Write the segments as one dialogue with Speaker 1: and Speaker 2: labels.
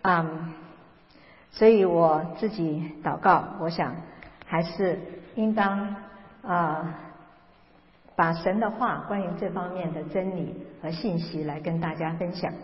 Speaker 1: 所以我自己祷告，我想还是应当把神的话关于这方面的真理和信息来跟大家分享。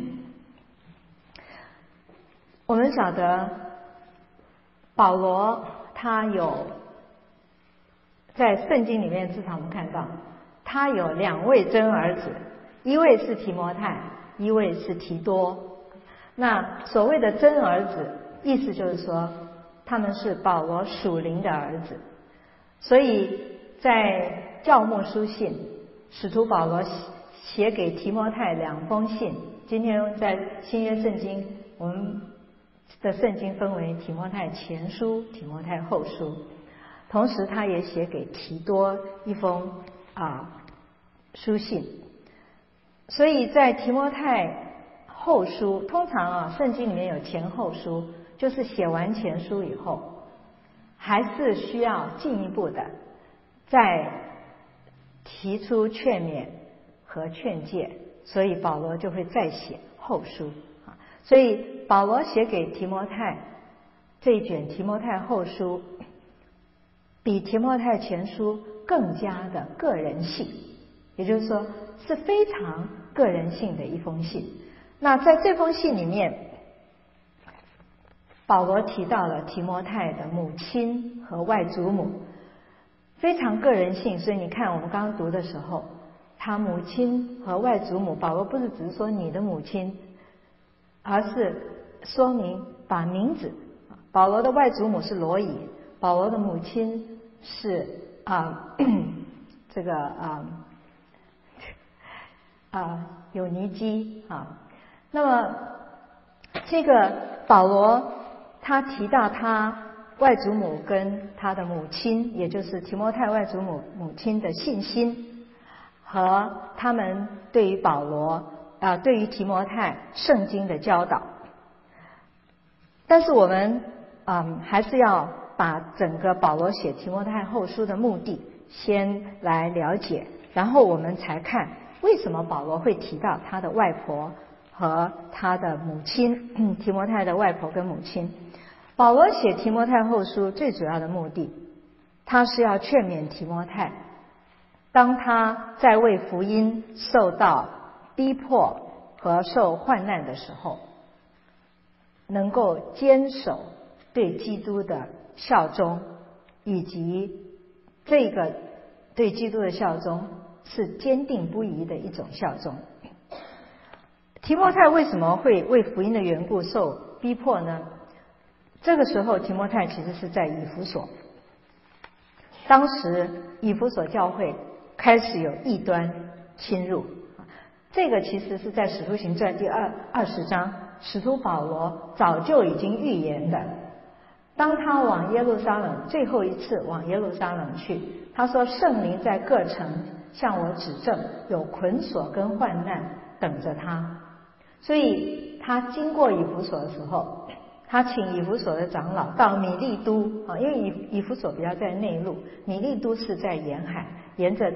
Speaker 1: 我们晓得保罗他有在圣经里面，至少我们看到他有2位真儿子，一位是提摩太，一位是提多。那所谓的真儿子，意思就是说他们是保罗属灵的儿子。所以在教牧书信，使徒保罗写给提摩太2封信。今天在新约圣经，我们的圣经分为提摩太前书、提摩太后书，同时他也写给提多1封书信。所以在提摩太后书，通常圣经里面有前后书，就是写完前书以后，还是需要进一步的再提出劝勉和劝诫，所以保罗就会再写后书。所以保罗写给提摩太这一卷提摩太后书，比提摩太前书更加的个人性，也就是说是非常个人性的一封信。那在这封信里面，保罗提到了提摩太的母亲和外祖母，非常个人性。所以你看我们刚刚读的时候，他母亲和外祖母，保罗不是只是说你的母亲，而是说明把名字，保罗的外祖母是罗以，保罗的母亲是有尼基那么这个保罗他提到他外祖母跟他的母亲，也就是提摩太外祖母母亲的信心，和他们对于保罗对于提摩太圣经的教导。但是我们还是要把整个保罗写提摩太后书的目的先来了解，然后我们才看为什么保罗会提到他的外婆和他的母亲，提摩太的外婆跟母亲。保罗写提摩太后书最主要的目的，他是要劝勉提摩太，当他在为福音受到逼迫和受患难的时候，能够坚守对基督的效忠，以及这个对基督的效忠是坚定不移的一种效忠。提摩太为什么会为福音的缘故受逼迫呢？这个时候提摩太其实是在以弗所，当时以弗所教会开始有异端侵入，这个其实是在使徒行传第20章，使徒保罗早就已经预言的。当他往耶路撒冷最后一次往耶路撒冷去，他说圣灵在各城向我指证有捆锁跟患难等着他。所以他经过以弗所的时候，他请以弗所的长老到米利都因为以弗所比较在内陆，米利都是在沿海，沿着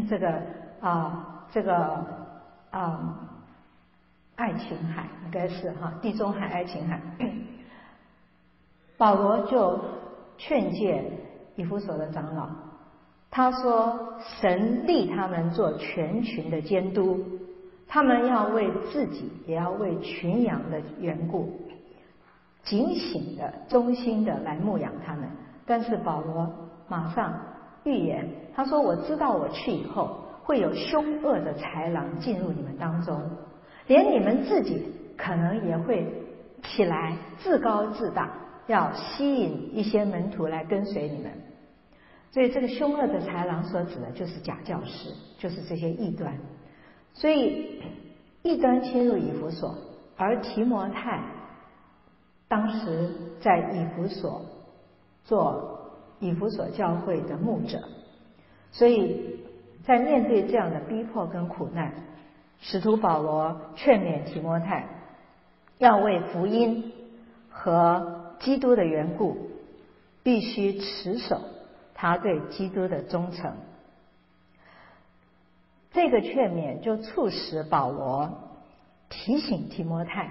Speaker 1: 爱琴海，应该是地中海爱琴海。保罗就劝诫以弗所的长老，他说神立他们做全群的监督，他们要为自己也要为群羊的缘故警醒的忠心的来牧养他们。但是保罗马上预言，他说我知道我去以后会有凶恶的豺狼进入你们当中，连你们自己可能也会起来自高自大，要吸引一些门徒来跟随你们。所以这个凶恶的豺狼所指的就是假教师，就是这些异端。所以异端侵入以弗所，而提摩太当时在以弗所做以弗所教会的牧者，所以在面对这样的逼迫跟苦难，使徒保罗劝勉提摩太要为福音和基督的缘故必须持守他对基督的忠诚。这个劝勉就促使保罗提醒提摩太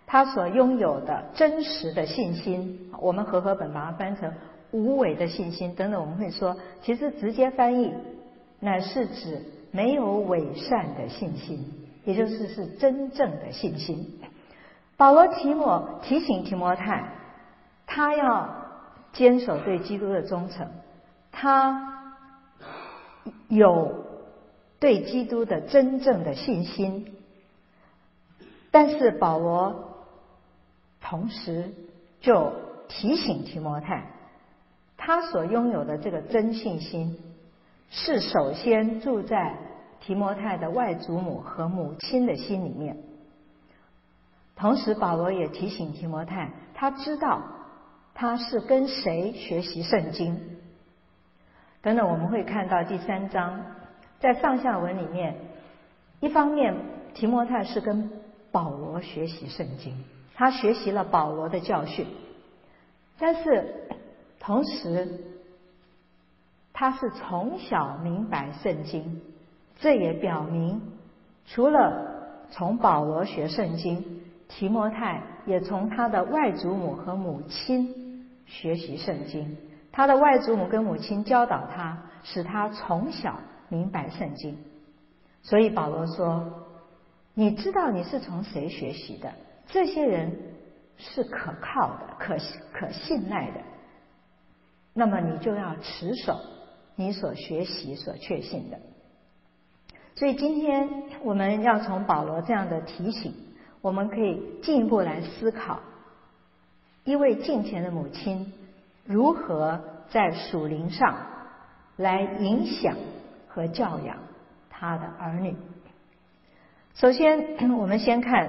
Speaker 1: 他所拥有的真实的信心，我们和合本把它翻成无伪的信心等等，我们会说，其实直接翻译乃是指没有伪善的信心，也就是是真正的信心。保罗提醒提摩太，他要坚守对基督的忠诚，他有对基督的真正的信心，但是保罗同时就提醒提摩太，他所拥有的这个真信心是首先住在提摩太的外祖母和母亲的心里面。同时保罗也提醒提摩太，他知道他是跟谁学习圣经。等等我们会看到第3章，在上下文里面，一方面提摩太是跟保罗学习圣经，他学习了保罗的教训，但是同时他是从小明白圣经，这也表明除了从保罗学圣经，提摩太也从他的外祖母和母亲学习圣经，他的外祖母跟母亲教导他，使他从小明白圣经。所以保罗说，你知道你是从谁学习的，这些人是可靠的，可信赖的，那么你就要持守你所学习所确信的。所以今天我们要从保罗这样的提醒，我们可以进一步来思考，一位敬虔的母亲如何在属灵上来影响和教养她的儿女。首先我们先看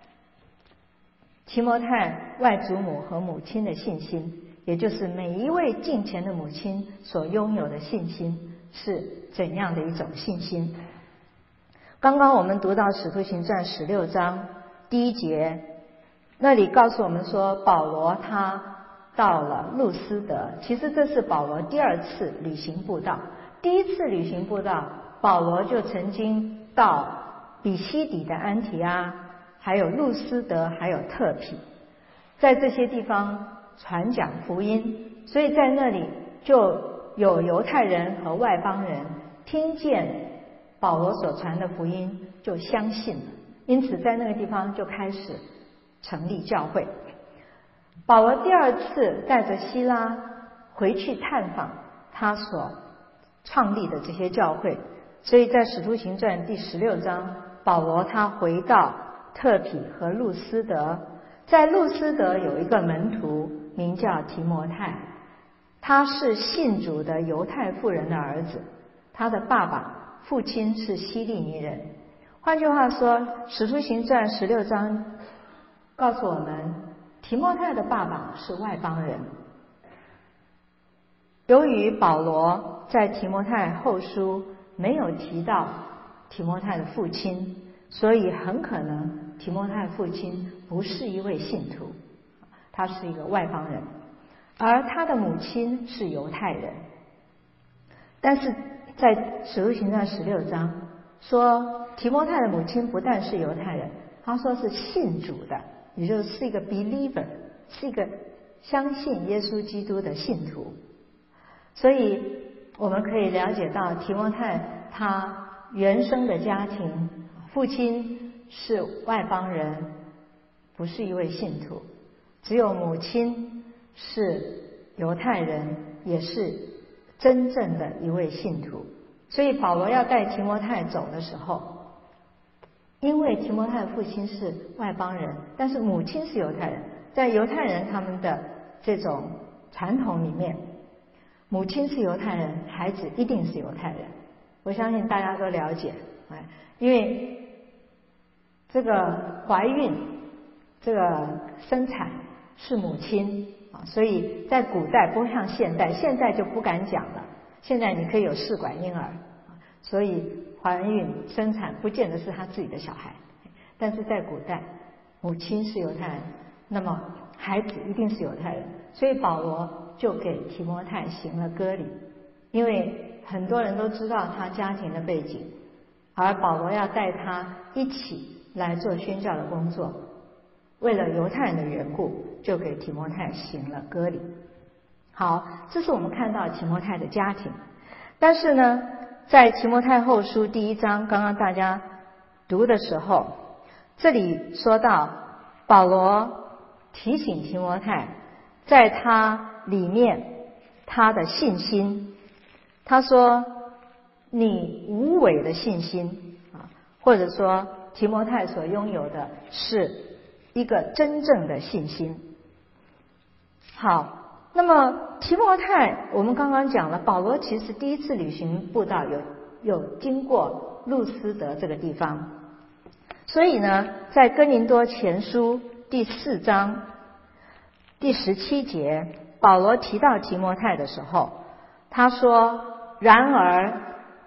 Speaker 1: 提摩太外祖母和母亲的信心，也就是每一位敬虔的母亲所拥有的信心是怎样的一种信心。刚刚我们读到使徒行传16章第1节，那里告诉我们说，保罗他到了路斯德，其实这是保罗第2次旅行布道。第1次旅行布道，保罗就曾经到比西底的安提阿，还有路斯德，还有特庇，在这些地方传讲福音，所以在那里就有犹太人和外邦人听见保罗所传的福音就相信了，因此在那个地方就开始成立教会。保罗第2次带着希拉回去探访他所创立的这些教会，所以在使徒行传第16章，保罗他回到特庇和路斯德，在路斯德有一个门徒名叫提摩太，他是信主的犹太妇人的儿子，他的父亲是希利尼人。换句话说，使徒行传16章告诉我们，提摩太的爸爸是外邦人。由于保罗在提摩太后书没有提到提摩太的父亲，所以很可能提摩太父亲不是一位信徒，他是一个外邦人，而他的母亲是犹太人。但是在使徒行传16章说，提摩太的母亲不但是犹太人，他说是信主的，也就是一个 believer， 是一个相信耶稣基督的信徒。所以我们可以了解到提摩太他原生的家庭，父亲是外邦人，不是一位信徒，只有母亲是犹太人，也是真正的一位信徒。所以保罗要带提摩太走的时候，因为提摩太的父亲是外邦人，但是母亲是犹太人，在犹太人他们的这种传统里面，母亲是犹太人，孩子一定是犹太人。我相信大家都了解，因为这个怀孕，这个生产是母亲啊，所以在古代不像现代，现在就不敢讲了。现在你可以有试管婴儿，所以怀孕生产不见得是他自己的小孩，但是在古代，母亲是犹太人，那么孩子一定是犹太人，所以保罗就给提摩太行了割礼，因为很多人都知道他家庭的背景，而保罗要带他一起来做宣教的工作， 为了犹太人的缘故，就给提摩太行了割礼。好，这是我们看到提摩太的家庭。但是呢，在提摩太后书第1章，刚刚大家读的时候，这里说到保罗提醒提摩太，在他里面他的信心，他说你无伪的信心啊，或者说提摩太所拥有的是一个真正的信心。好，那么提摩太我们刚刚讲了，保罗其实第一次旅行布道有经过路斯德这个地方，所以呢，在哥林多前书第4章第17节，保罗提到提摩太的时候，他说：然而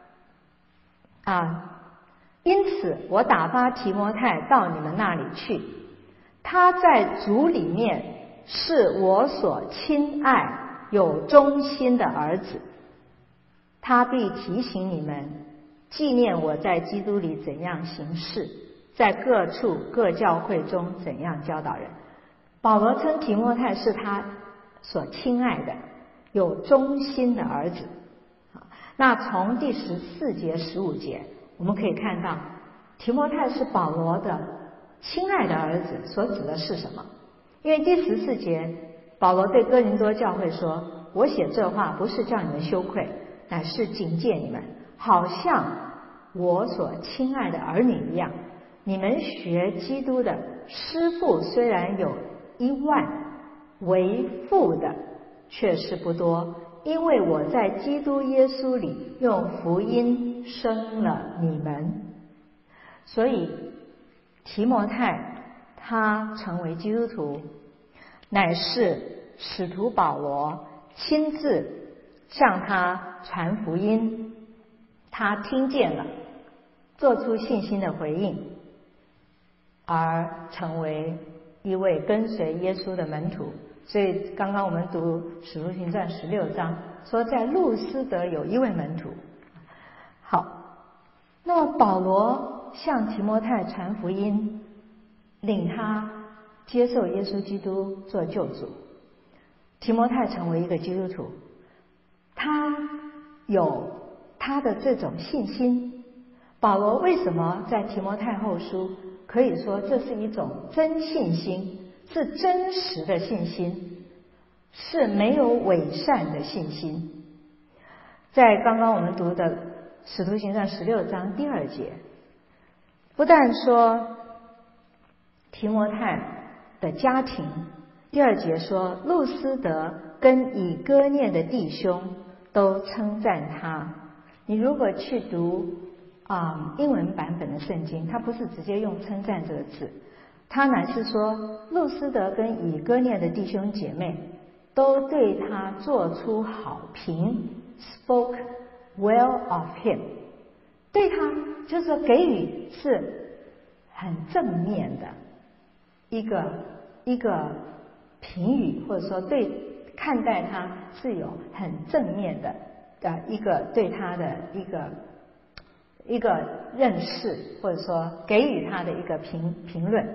Speaker 1: 因此我打发提摩太到你们那里去，他在主里面是我所亲爱有忠心的儿子，他必提醒你们纪念我在基督里怎样行事，在各处各教会中怎样教导人。保罗称提摩太是他所亲爱的有忠心的儿子。那从第14节15节我们可以看到，提摩太是保罗的亲爱的儿子，所指的是什么？因为第14节保罗对哥林多教会说，我写这话不是叫你们羞愧，乃是警戒你们，好像我所亲爱的儿女一样。你们学基督的师傅虽然有1万，为父的却是不多，因为我在基督耶稣里用福音生了你们。所以提摩太他成为基督徒，乃是使徒保罗亲自向他传福音，他听见了，做出信心的回应，而成为一位跟随耶稣的门徒。所以刚刚我们读使徒行传16章说，在路斯德有一位门徒。好，那么保罗向提摩太传福音，领他接受耶稣基督做救主，提摩太成为一个基督徒，他有他的这种信心。保罗为什么在提摩太后书可以说这是一种真信心，是真实的信心，是没有伪善的信心？在刚刚我们读的使徒行传16章第2节，不但说提摩太的家庭，第2节说路斯德跟以哥念的弟兄都称赞他。你如果去读英文版本的圣经，它不是直接用称赞这个字，他乃是说路斯德跟以哥念的弟兄姐妹都对他做出好评， spoke well of him， 对他就是说给予是很正面的一个评语，或者说对看待他是有很正面的一个对他的一个认识，或者说给予他的一个评论。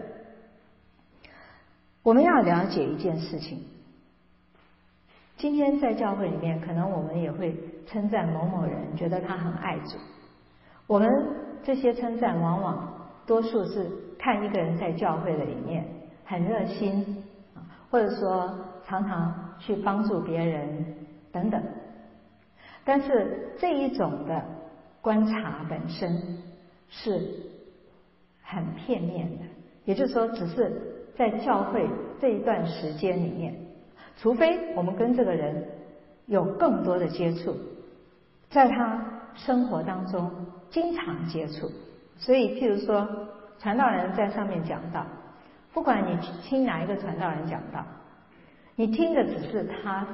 Speaker 1: 我们要了解一件事情，今天在教会里面，可能我们也会称赞某某人，觉得他很爱主。我们这些称赞往往多数是看一个人在教会的里面很热心，或者说常常去帮助别人等等。但是这一种的观察本身是很片面的，也就是说只是在教会这一段时间里面，除非我们跟这个人有更多的接触，在他生活当中经常接触。所以譬如说传道人在上面讲道，不管你听哪一个传道人讲道，你听的只是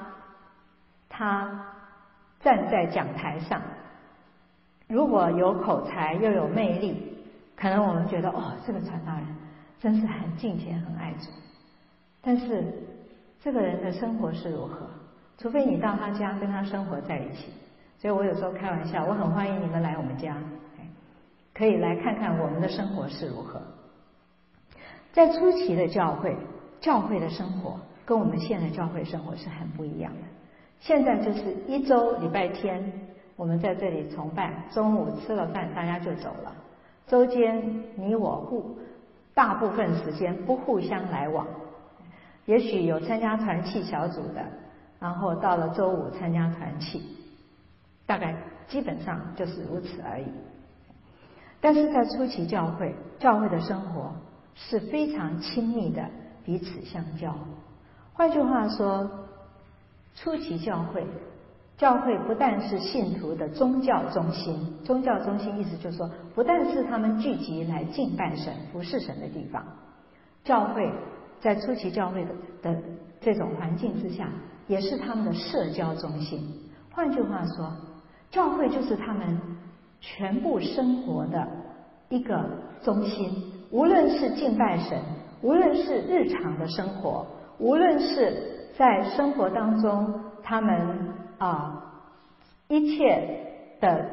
Speaker 1: 他站在讲台上，如果有口才又有魅力，可能我们觉得这个传道人真是很敬虔很爱主。但是这个人的生活是如何，除非你到他家跟他生活在一起。所以我有时候开玩笑，我很欢迎你们来我们家，可以来看看我们的生活是如何。 在初期的教会的生活跟我们现在教会生活是很不一样的。现在就是一周礼拜天我们在这里崇拜，中午吃了饭大家就走了，周间你我大部分时间不互相来往，也许有参加团契小组的，然后到了周五参加团契，大概基本上就是如此而已。但是在初期教会的生活是非常亲密的，彼此相交。换句话说，初期教会不但是信徒的宗教中心意思就是说，不但是他们聚集来敬拜神、服侍神的地方，教会在初期教会的这种环境之下，也是他们的社交中心。换句话说，教会就是他们全部生活的一个中心，无论是敬拜神，无论是日常的生活，无论是在生活当中他们一切的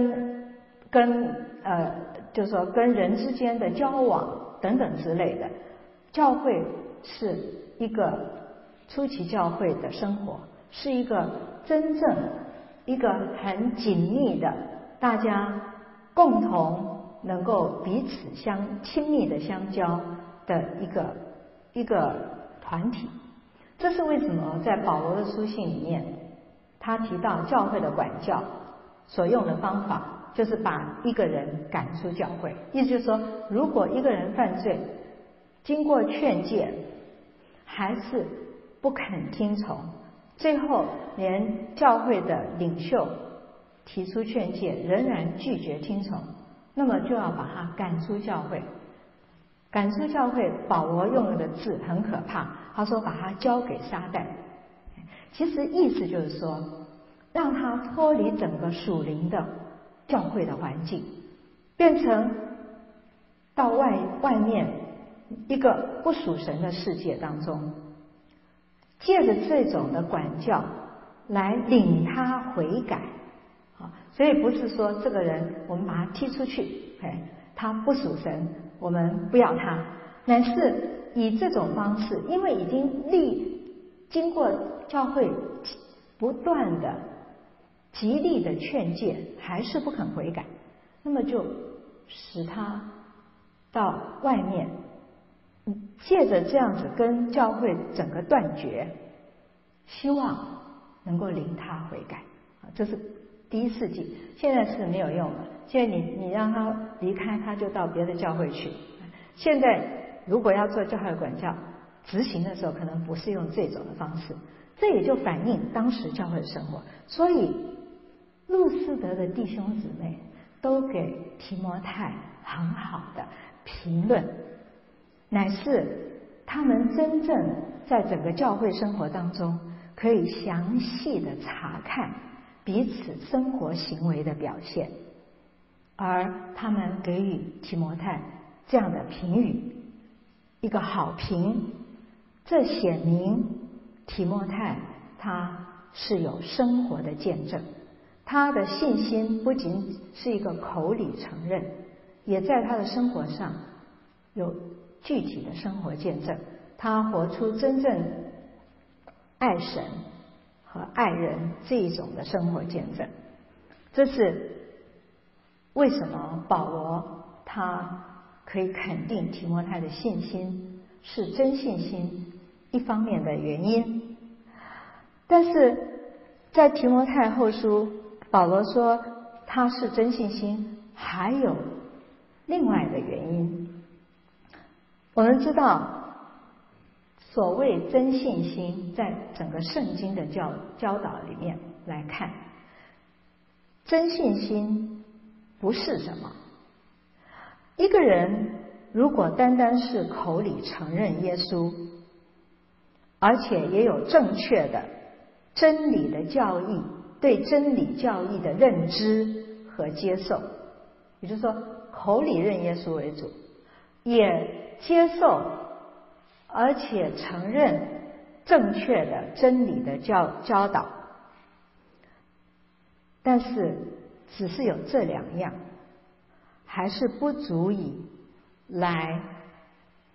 Speaker 1: 就是说跟人之间的交往等等之类的，教会是一个初期教会的生活，是一个真正一个很紧密的，大家共同能够彼此亲密的相交的一个团体。这是为什么在保罗的书信里面，他提到教会的管教所用的方法，就是把一个人赶出教会。意思就是说，如果一个人犯罪，经过劝诫还是不肯听从，最后连教会的领袖提出劝诫仍然拒绝听从，那么就要把他赶出教会。赶出教会，保罗用的字很可怕，他说把他交给撒旦。其实意思就是说，让他脱离整个属灵的教会的环境，变成到外面一个不属神的世界当中，借着这种的管教来领他悔改。所以不是说这个人我们把他踢出去，他不属神，我们不要他，乃是以这种方式，因为已经过教会不断的极力的劝诫，还是不肯悔改，那么就使他到外面，借着这样子跟教会整个断绝，希望能够领他悔改。这是第1世纪，现在是没有用了。现在你让他离开，他就到别的教会去。现在如果要做教会管教，执行的时候可能不是用这种的方式，这也就反映当时教会的生活。所以路斯德的弟兄姊妹都给提摩太很好的评论，乃是他们真正在整个教会生活当中可以详细的查看彼此生活行为的表现，而他们给予提摩太这样的评语，一个好评。这显明提摩太他是有生活的见证，他的信心不仅是一个口里承认，也在他的生活上有具体的生活见证，他活出真正爱神和爱人这一种的生活见证。这是为什么保罗他可以肯定提摩太的信心是真信心一方面的原因。但是在提摩太后书，保罗说他是真信心还有另外的原因。我们知道所谓真信心，在整个圣经的教导里面来看，真信心不是什么。一个人如果单单是口里承认耶稣，而且也有正确的真理的教义，对真理教义的认知和接受，也就是说口里认耶稣为主，也接受而且承认正确的真理的教导，但是只是有这2样，还是不足以来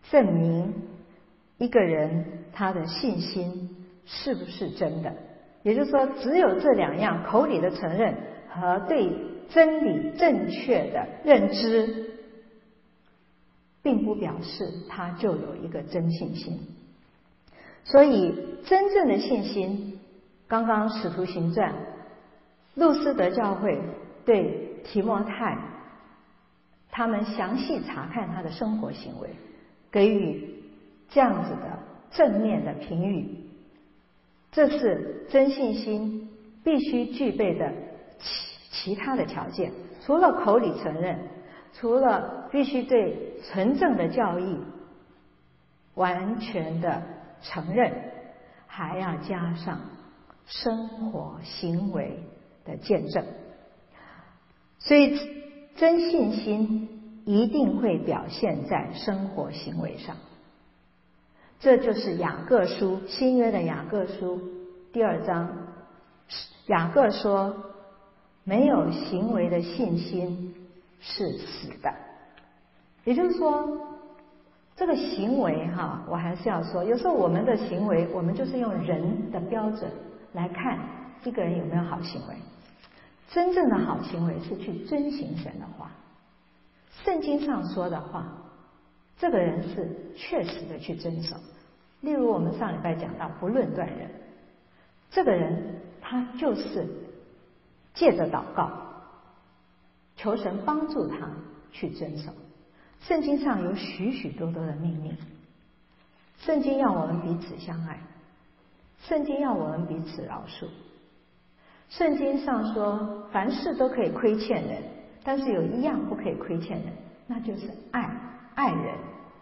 Speaker 1: 证明一个人他的信心是不是真的。也就是说，只有这两样，口里的承认和对真理正确的认知，并不表示他就有一个真信心。所以真正的信心，刚刚使徒行传路斯德教会对提摩太他们详细查看他的生活行为，给予这样子的正面的评语。这是真信心必须具备的其他的条件，除了口里承认，除了必须对纯正的教义完全的承认，还要加上生活行为的见证。所以真信心一定会表现在生活行为上。这就是雅各书，新约的雅各书第2章，雅各说没有行为的信心是死的。也就是说，这个行为我还是要说，有时候我们的行为，我们就是用人的标准来看一个人有没有好行为。真正的好行为是去遵行神的话，圣经上说的话，这个人是确实的去遵守。例如我们上礼拜讲到不论断人，这个人他就是借着祷告求神帮助他去遵守。圣经上有许许多多的命令，圣经要我们彼此相爱，圣经要我们彼此饶恕。圣经上说凡事都可以亏欠人，但是有一样不可以亏欠人，那就是爱人。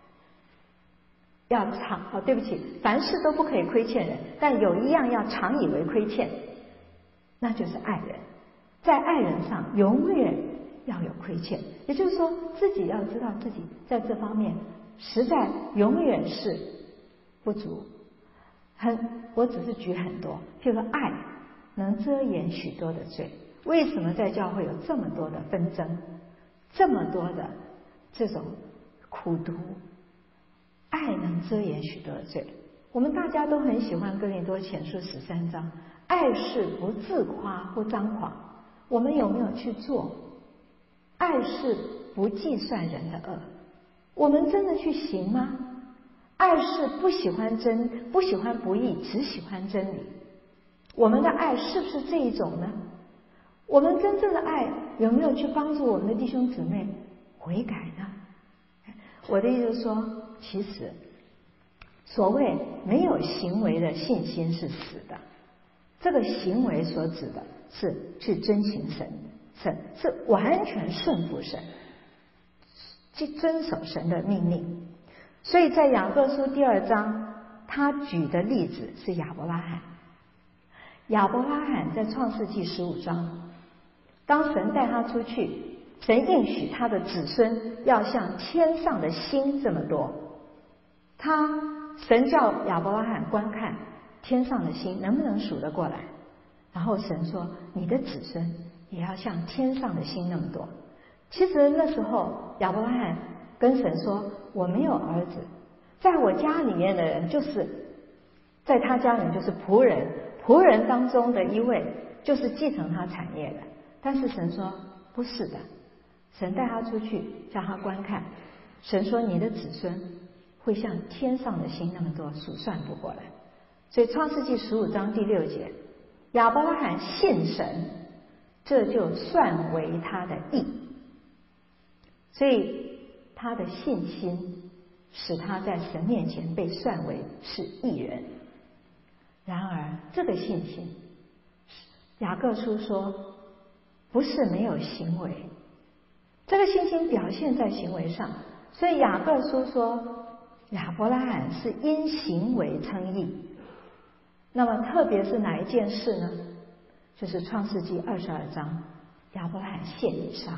Speaker 1: 要对不起，凡事都不可以亏欠人，但有一样要常以为亏欠，那就是爱人。在爱人上永远要有亏欠，也就是说自己要知道自己在这方面实在永远是不足。我只是举很多，譬如说爱能遮掩许多的罪。为什么在教会有这么多的纷争，这么多的这种苦毒？爱能遮掩许多的罪。我们大家都很喜欢哥林多前书13章，爱是不自夸不张狂。我们有没有去做？爱是不计算人的恶，我们真的去行吗？爱是不喜欢不义，只喜欢真理。我们的爱是不是这一种呢？我们真正的爱有没有去帮助我们的弟兄姊妹悔改呢？我的意思是说，其实所谓没有行为的信心是死的。这个行为所指的是去遵行神是完全顺服神，去遵守神的命令。所以在雅各书第2章，他举的例子是亚伯拉罕。亚伯拉罕在创世纪15章，当神带他出去，神应许他的子孙要像天上的星这么多。神叫亚伯拉罕观看天上的星能不能数得过来，然后神说你的子孙也要像天上的星那么多。其实那时候亚伯拉罕跟神说，我没有儿子，在我家里面的人就是在他家人就是仆人，仆人当中的一位就是继承他产业的。但是神说不是的，神带他出去叫他观看，神说你的子孙会像天上的星那么多，数算不过来。所以创世纪15章第6节，亚伯拉罕信神，这就算为他的义。所以他的信心使他在神面前被算为是义人。然而这个信心，雅各书说不是没有行为，这个信心表现在行为上。所以雅各书说亚伯拉罕是因行为称义。那么特别是哪一件事呢？就是创世纪22章，亚伯拉罕献以撒。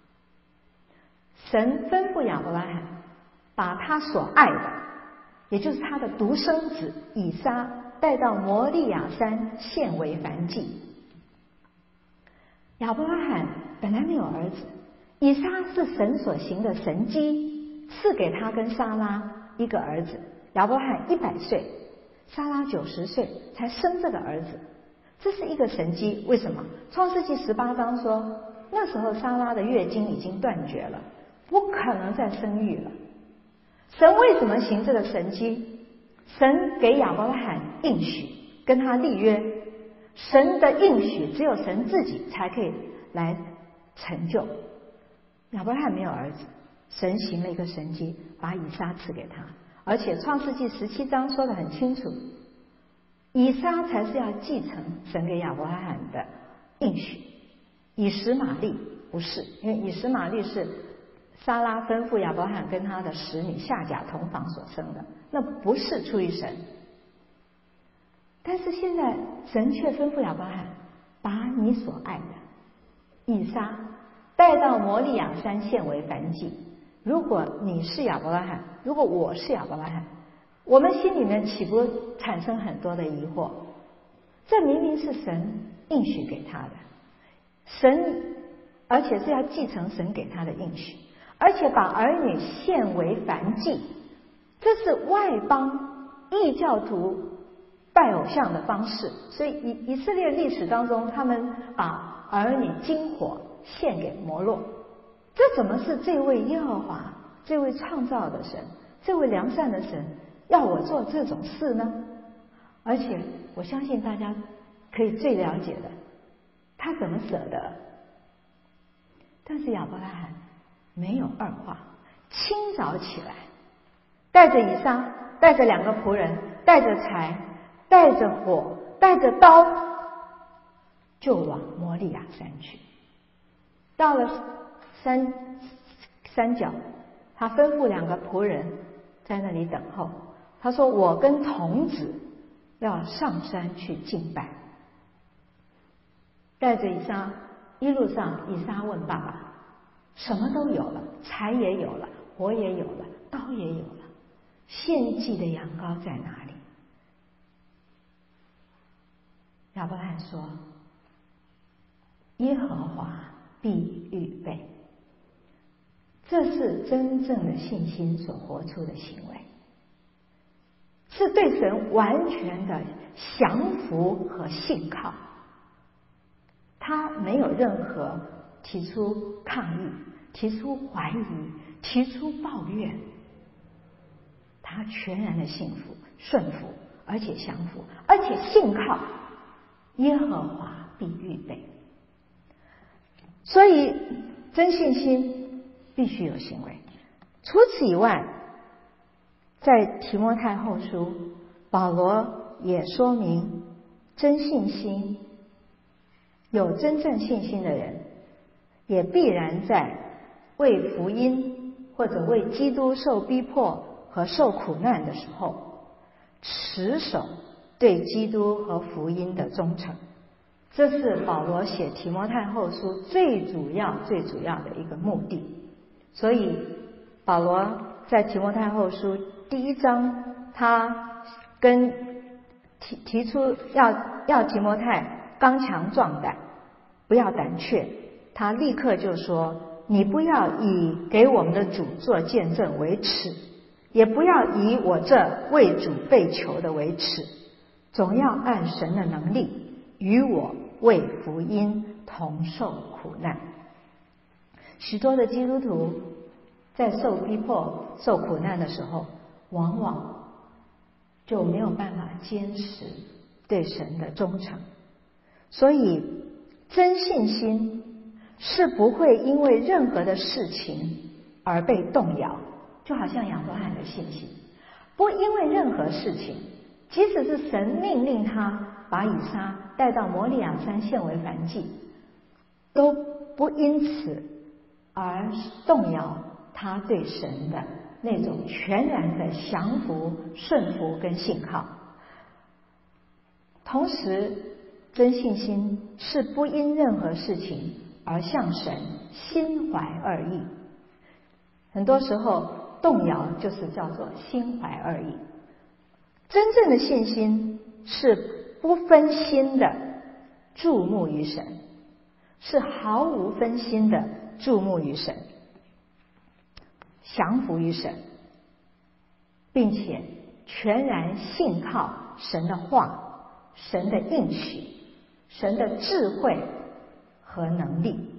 Speaker 1: 神吩咐亚伯拉罕把他所爱的，也就是他的独生子以撒带到摩利亚山献为燔祭。亚伯拉罕本来没有儿子，以撒是神所行的神迹，赐给他跟撒拉一个儿子，亚伯拉罕100岁，撒拉90岁才生这个儿子，这是一个神迹。为什么？创世纪18章说，那时候撒拉的月经已经断绝了，不可能再生育了。神为什么行这个神迹？神给亚伯拉罕应许，跟他立约。神的应许只有神自己才可以来成就。亚伯拉罕没有儿子，神行了一个神迹，把以撒赐给他。而且创世纪17章说得很清楚，以撒才是要继承神给亚伯拉罕的应许，以实玛利不是，因为以实玛利是撒拉吩咐亚伯拉罕跟他的使女夏甲同房所生的，那不是出于神。但是现在神却吩咐亚伯拉罕，把你所爱的以撒带到摩利亚山献为燔祭。如果你是亚伯拉罕，如果我是亚伯拉罕，我们心里面岂不产生很多的疑惑？这明明是神应许给他的，神而且是要继承神给他的应许，而且把儿女献为燔祭，这是外邦异教徒拜偶像的方式。所以以色列历史当中，他们把儿女金火献给摩洛，这怎么是这位耶和华，这位创造的神，这位良善的神要我做这种事呢？而且我相信大家可以最了解的，他怎么舍得？但是亚伯拉罕没有二话，清早起来，带着以撒，带着2个仆人，带着柴，带着火，带着刀，就往摩利亚山去。到了山脚，他吩咐2个仆人在那里等候。他说：“我跟童子要上山去敬拜。”带着以撒，一路上以撒问爸爸：“什么都有了，柴也有了，火也有了，刀也有了，献祭的羊羔在哪里？”亚伯拉罕说：“耶和华必预备。”这是真正的信心所活出的行为，是对神完全的降服和信靠。他没有任何提出抗议，提出怀疑，提出抱怨，他全然的信服、顺服，而且降服，而且信靠耶和华必预备。所以真信心必须有行为。除此以外，在提摩太后书，保罗也说明真信心，有真正信心的人也必然在为福音或者为基督受逼迫和受苦难的时候，持守对基督和福音的忠诚。这是保罗写提摩太后书最主要的一个目的。所以保罗在提摩太后书第1章，他跟提出要提摩太刚强壮胆，不要胆怯。他立刻就说：你不要以给我们的主做见证为耻，也不要以我这为主被囚的为耻，总要按神的能力与我为福音同受苦难。许多的基督徒在受逼迫、受苦难的时候，往往就没有办法坚持对神的忠诚。所以真信心是不会因为任何的事情而被动摇，就好像亚伯拉罕的信心，不因为任何事情，即使是神命令他把以撒带到摩利亚山献为燔祭，都不因此而动摇他对神的那种全然的降服、顺服跟信靠。同时真信心是不因任何事情而向神心怀二意。很多时候动摇就是叫做心怀二意。真正的信心是不分心的注目于神，是毫无分心的注目于神，降服于神， 并且全然信靠神的话、神的应许、神的智慧和能力。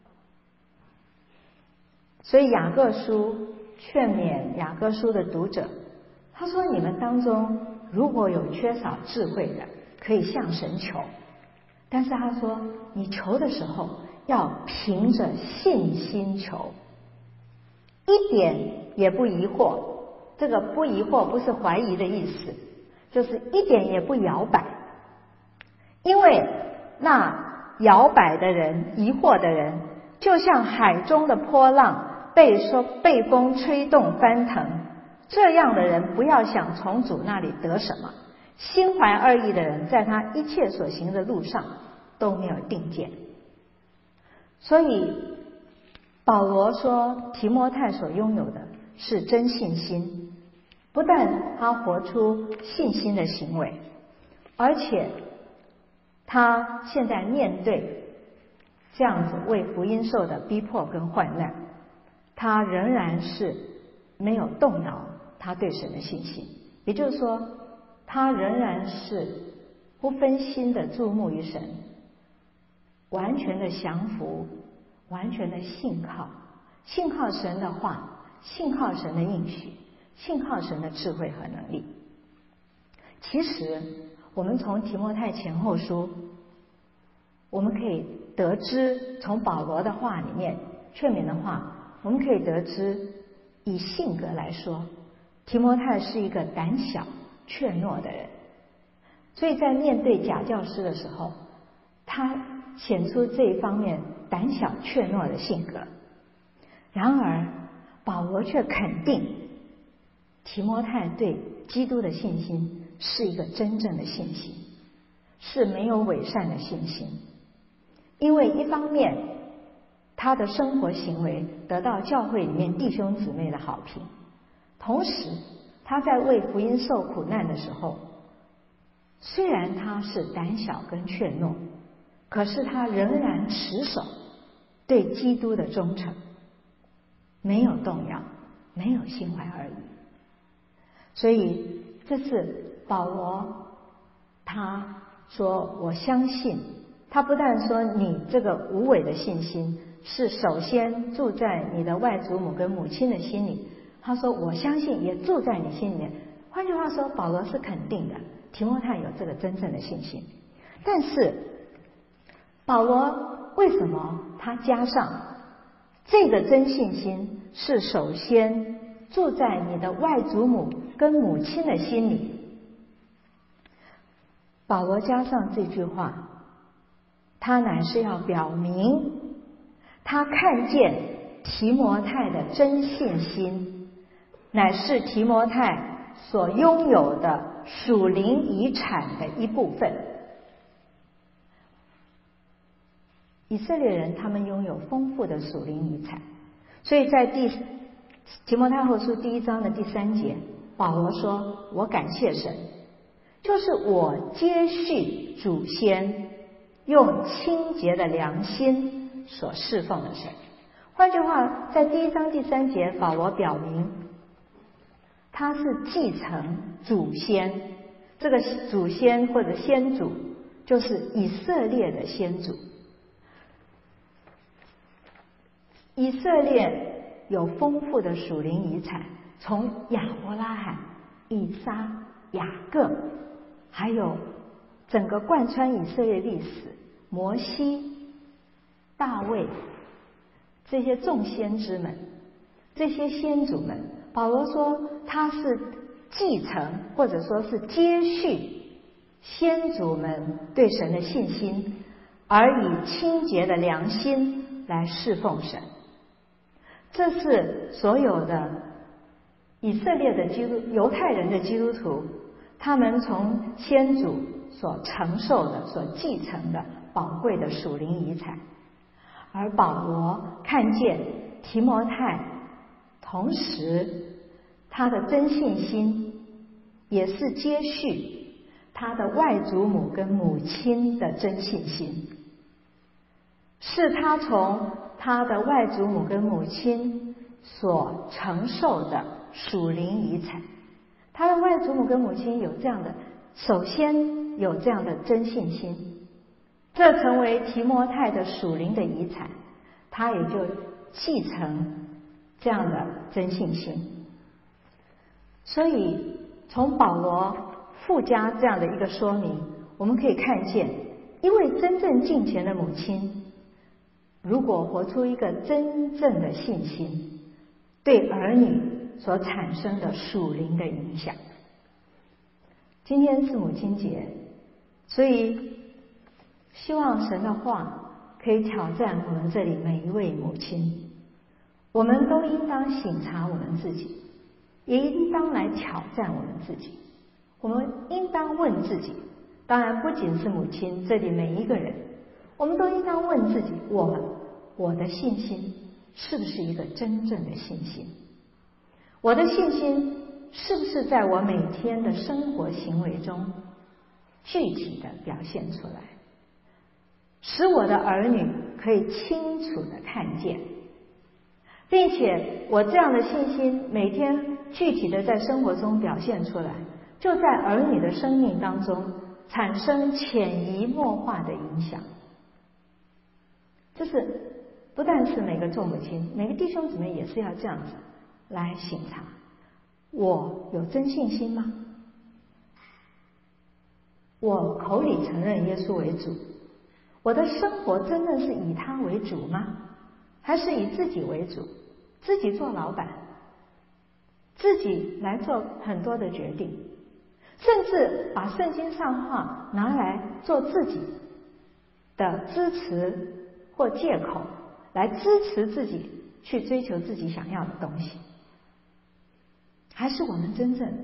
Speaker 1: 所以雅各书劝勉雅各书的读者，他说：你们当中如果有缺少智慧的，可以向神求，但是他说你求的时候要凭着信心求，一点也不疑惑。这个不疑惑不是怀疑的意思，就是一点也不摇摆。因为那摇摆的人、疑惑的人，就像海中的波浪被风吹动翻腾，这样的人不要想从主那里得什么。心怀二意的人，在他一切所行的路上都没有定见。所以保罗说提摩太所拥有的是真信心，不但他活出信心的行为，而且他现在面对这样子为福音受的逼迫跟患难，他仍然是没有动摇他对神的信心。也就是说，他仍然是不分心的注目于神，完全的降服，完全的信靠神的话，信靠神的应许，信靠神的智慧和能力。其实我们从提摩太前后书，我们可以得知，从保罗的话里面劝勉的话，我们可以得知，以性格来说，提摩太是一个胆小怯懦的人，所以在面对假教师的时候，他显出这一方面胆小怯懦的性格。然而保罗却肯定提摩太对基督的信心是一个真正的信心，是没有伪善的信心。因为一方面他的生活行为得到教会里面弟兄姊妹的好评，同时他在为福音受苦难的时候，虽然他是胆小跟怯懦，可是他仍然持守对基督的忠诚，没有动摇，没有心怀二意。所以这是保罗他说我相信，他不但说你这个无伪的信心是首先住在你的外祖母跟母亲的心里，他说我相信也住在你心里面。换句话说，保罗是肯定的提摩太有这个真正的信心。但是保罗为什么他加上这个真信心是首先住在你的外祖母跟母亲的心里？保罗加上这句话，他乃是要表明他看见提摩太的真信心乃是提摩太所拥有的属灵遗产的一部分。以色列人他们拥有丰富的属灵遗产，所以在提摩太后书第1章的第3节，保罗说我感谢神，就是我接续祖先用清洁的良心所侍奉的神。换句话，在第1章第3节，保罗表明他是继承祖先，这个祖先或者先祖就是以色列的先祖。以色列有丰富的属灵遗产，从亚伯拉罕、以撒、雅各，还有整个贯穿以色列历史，摩西、大卫，这些众先知们，这些先祖们，保罗说他是继承或者说是接续先祖们对神的信心，而以清洁的良心来侍奉神。这是所有的以色列的犹太人的基督徒，他们从先祖所承受的、所继承的宝贵的属灵遗产。而保罗看见提摩太，同时他的真信心也是接续他的外祖母跟母亲的真信心，是他从他的外祖母跟母亲所承受的属灵遗产。 他的外祖母跟母亲有这样的，首先有这样的真信心，这成为提摩太的属灵的遗产，他也就继承这样的真信心。所以从保罗附加这样的一个说明，我们可以看见，一位真正敬虔的母亲，如果活出一个真正的信心，对儿女所产生的属灵的影响。今天是母亲节，所以希望神的话可以挑战我们这里每一位母亲，我们都应当省察我们自己，也应当来挑战我们自己。我们应当问自己，当然不仅是母亲，这里每一个人，我们都应当问自己，我的信心是不是一个真正的信心？我的信心是不是在我每天的生活行为中具体的表现出来，使我的儿女可以清楚的看见，并且我这样的信心每天具体的在生活中表现出来，就在儿女的生命当中产生潜移默化的影响。这是不但是每个做母亲，每个弟兄姊妹也是要这样子来省察，我有真信心吗？我口里承认耶稣为主，我的生活真的是以他为主吗？还是以自己为主，自己做老板，自己来做很多的决定，甚至把圣经上话拿来做自己的支持或借口，来支持自己去追求自己想要的东西？还是我们真正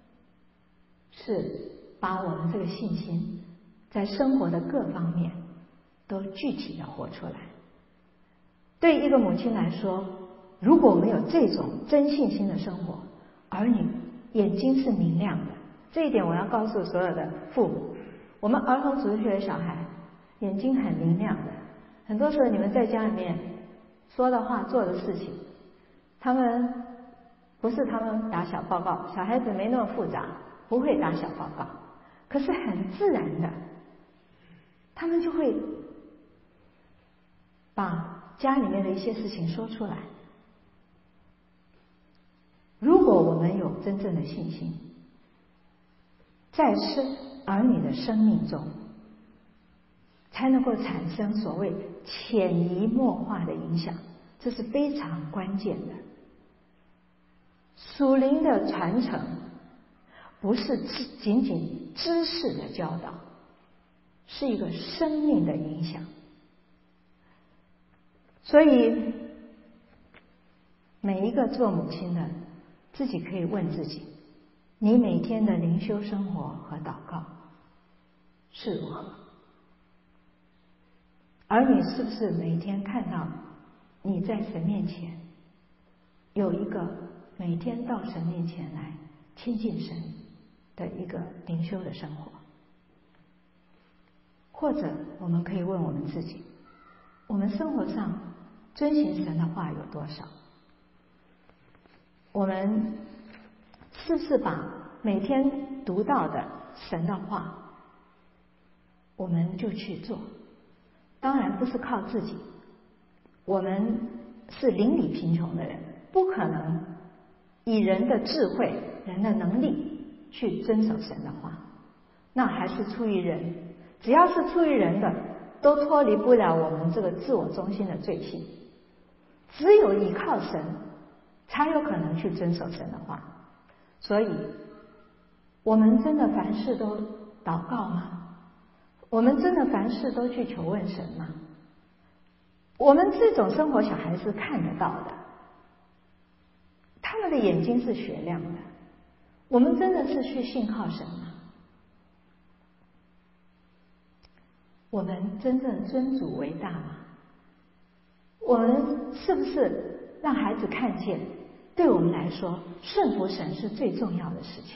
Speaker 1: 是把我们这个信心在生活的各方面都具体的活出来？对一个母亲来说，如果没有这种真信心的生活，儿女眼睛是明亮的。这一点我要告诉所有的父母，我们儿童主日学的小孩眼睛很明亮的，很多时候你们在家里面说的话做的事情，他们不是他们打小报告，小孩子没那么复杂，不会打小报告，可是很自然的他们就会把家里面的一些事情说出来。如果我们有真正的信心，在儿女的生命中才能够产生所谓潜移默化的影响，这是非常关键的。属灵的传承不是仅仅知识的教导，是一个生命的影响。所以每一个做母亲的自己可以问自己，你每天的灵修生活和祷告是如何？儿女是不是每天看到你在神面前有一个每天到神面前来亲近神的一个灵修的生活？或者我们可以问我们自己，我们生活上遵行神的话有多少？我们是不是把每天读到的神的话我们就去做？当然不是靠自己，我们是邻里贫穷的人，不可能以人的智慧、人的能力去遵守神的话，那还是出于人。只要是出于人的，都脱离不了我们这个自我中心的罪性。只有依靠神，才有可能去遵守神的话。所以我们真的凡事都祷告吗？我们真的凡事都去求问神吗？我们这种生活小孩是看得到的，他们的眼睛是雪亮的。我们真的是去信靠神吗？我们真正尊主为大吗？我们是不是让孩子看见，对我们来说顺服神是最重要的事情？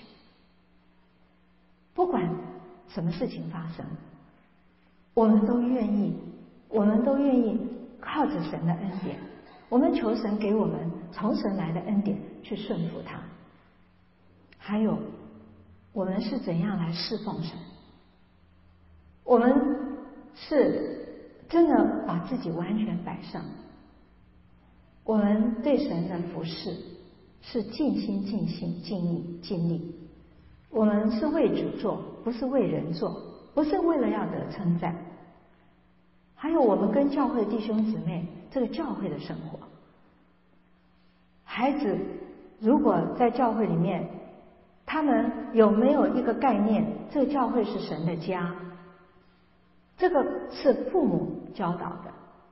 Speaker 1: 不管什么事情发生，我们都愿意靠着神的恩典，我们求神给我们从神来的恩典去顺服他。 还有我们是怎样来侍奉神。我们是真的把自己完全摆上，我们对神的服侍是尽心尽性尽意尽力，我们是为主做，不是为人做，不是为了要得称赞。还有我们跟教会弟兄姊妹这个教会的生活，孩子如果在教会里面，他们有没有一个概念，这个教会是神的家？这个是父母教导的。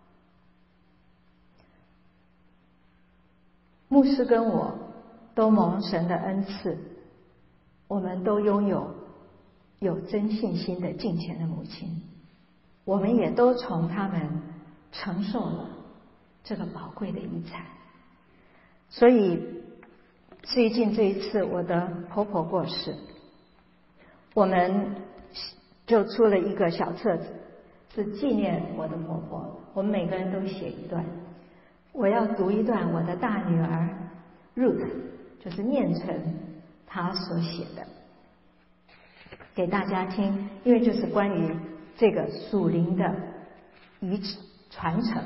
Speaker 1: 牧师跟我都蒙神的恩赐，我们都拥有真信心的敬虔的母亲，我们也都从他们承受了这个宝贵的遗产。所以最近这一次我的婆婆过世，我们就出了一个小册子，是纪念我的婆婆，我们每个人都写一段。我要读一段我的大女儿 Ruth， 就是念成她所写的给大家听，因为就是关于这个属灵的传承。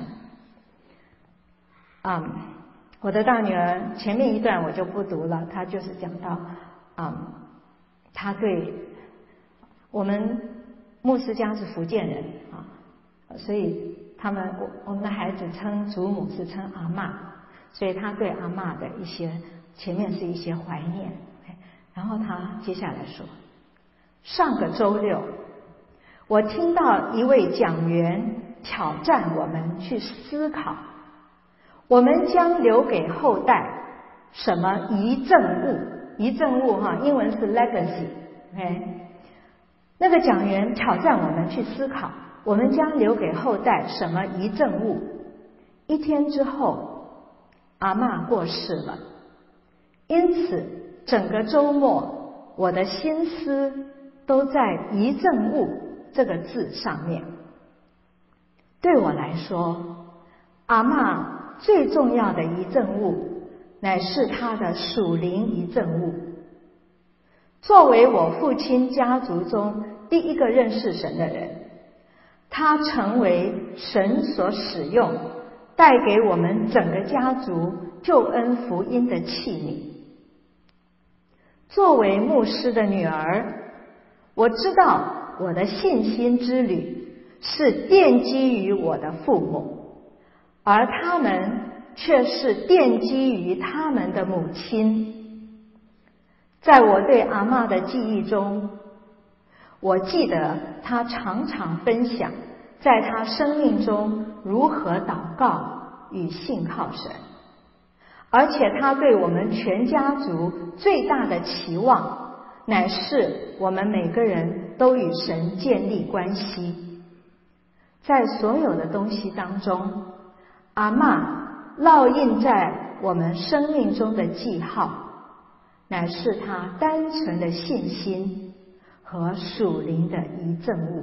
Speaker 1: 我的大女儿前面一段我就不读了，她就是讲到她对我们牧师家是福建人所以我们的孩子称祖母是称阿嬷，所以他对阿嬷的一些前面是一些怀念。然后他接下来说，上个周六我听到一位讲员挑战我们去思考，我们将留给后代什么遗赠物？遗赠物英文是 legacy。那个讲员挑战我们去思考，我们将留给后代什么遗赠物？一天之后，阿嬷过世了，因此整个周末我的心思都在遗赠物这个字上面。对我来说，阿嬷最重要的遗赠物乃是她的属灵遗赠物。作为我父亲家族中第一个认识神的人，他成为神所使用，带给我们整个家族救恩福音的器皿。作为牧师的女儿，我知道我的信心之旅是奠基于我的父母，而他们却是奠基于他们的母亲。在我对阿嬷的记忆中，我记得她常常分享在她生命中如何祷告与信靠神，而且她对我们全家族最大的期望乃是我们每个人都与神建立关系。在所有的东西当中，阿嬷烙印在我们生命中的记号乃是他单纯的信心和属灵的遗赠物。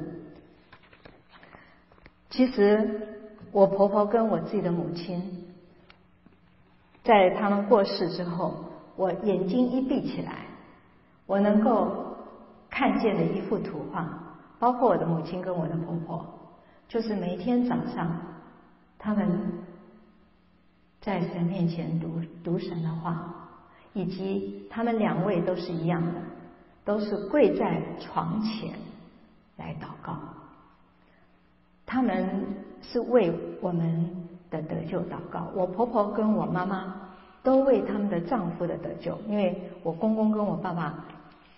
Speaker 1: 其实我婆婆跟我自己的母亲，在他们过世之后，我眼睛一闭起来，我能够看见的一幅图画，包括我的母亲跟我的婆婆，就是每天早上他们在神面前读神的话，以及他们两位都是一样的，都是跪在床前来祷告。他们是为我们的得救祷告，我婆婆跟我妈妈都为他们的丈夫的得救，因为我公公跟我爸爸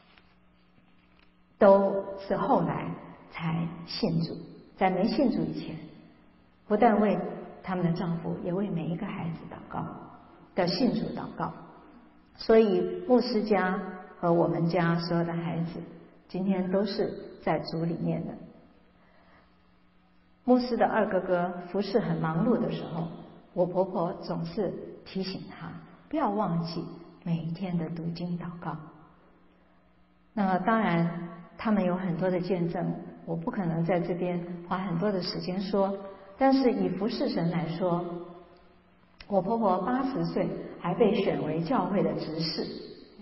Speaker 1: 都是后来才信主，在没信主以前，不但为他们的丈夫，也为每一个孩子祷告的信主祷告。所以牧师家和我们家所有的孩子今天都是在主里面的。牧师的二哥哥服侍很忙碌的时候，我婆婆总是提醒他不要忘记每一天的读经祷告。那么当然他们有很多的见证，我不可能在这边花很多的时间说，但是以服侍神来说，我婆婆80岁还被选为教会的执事，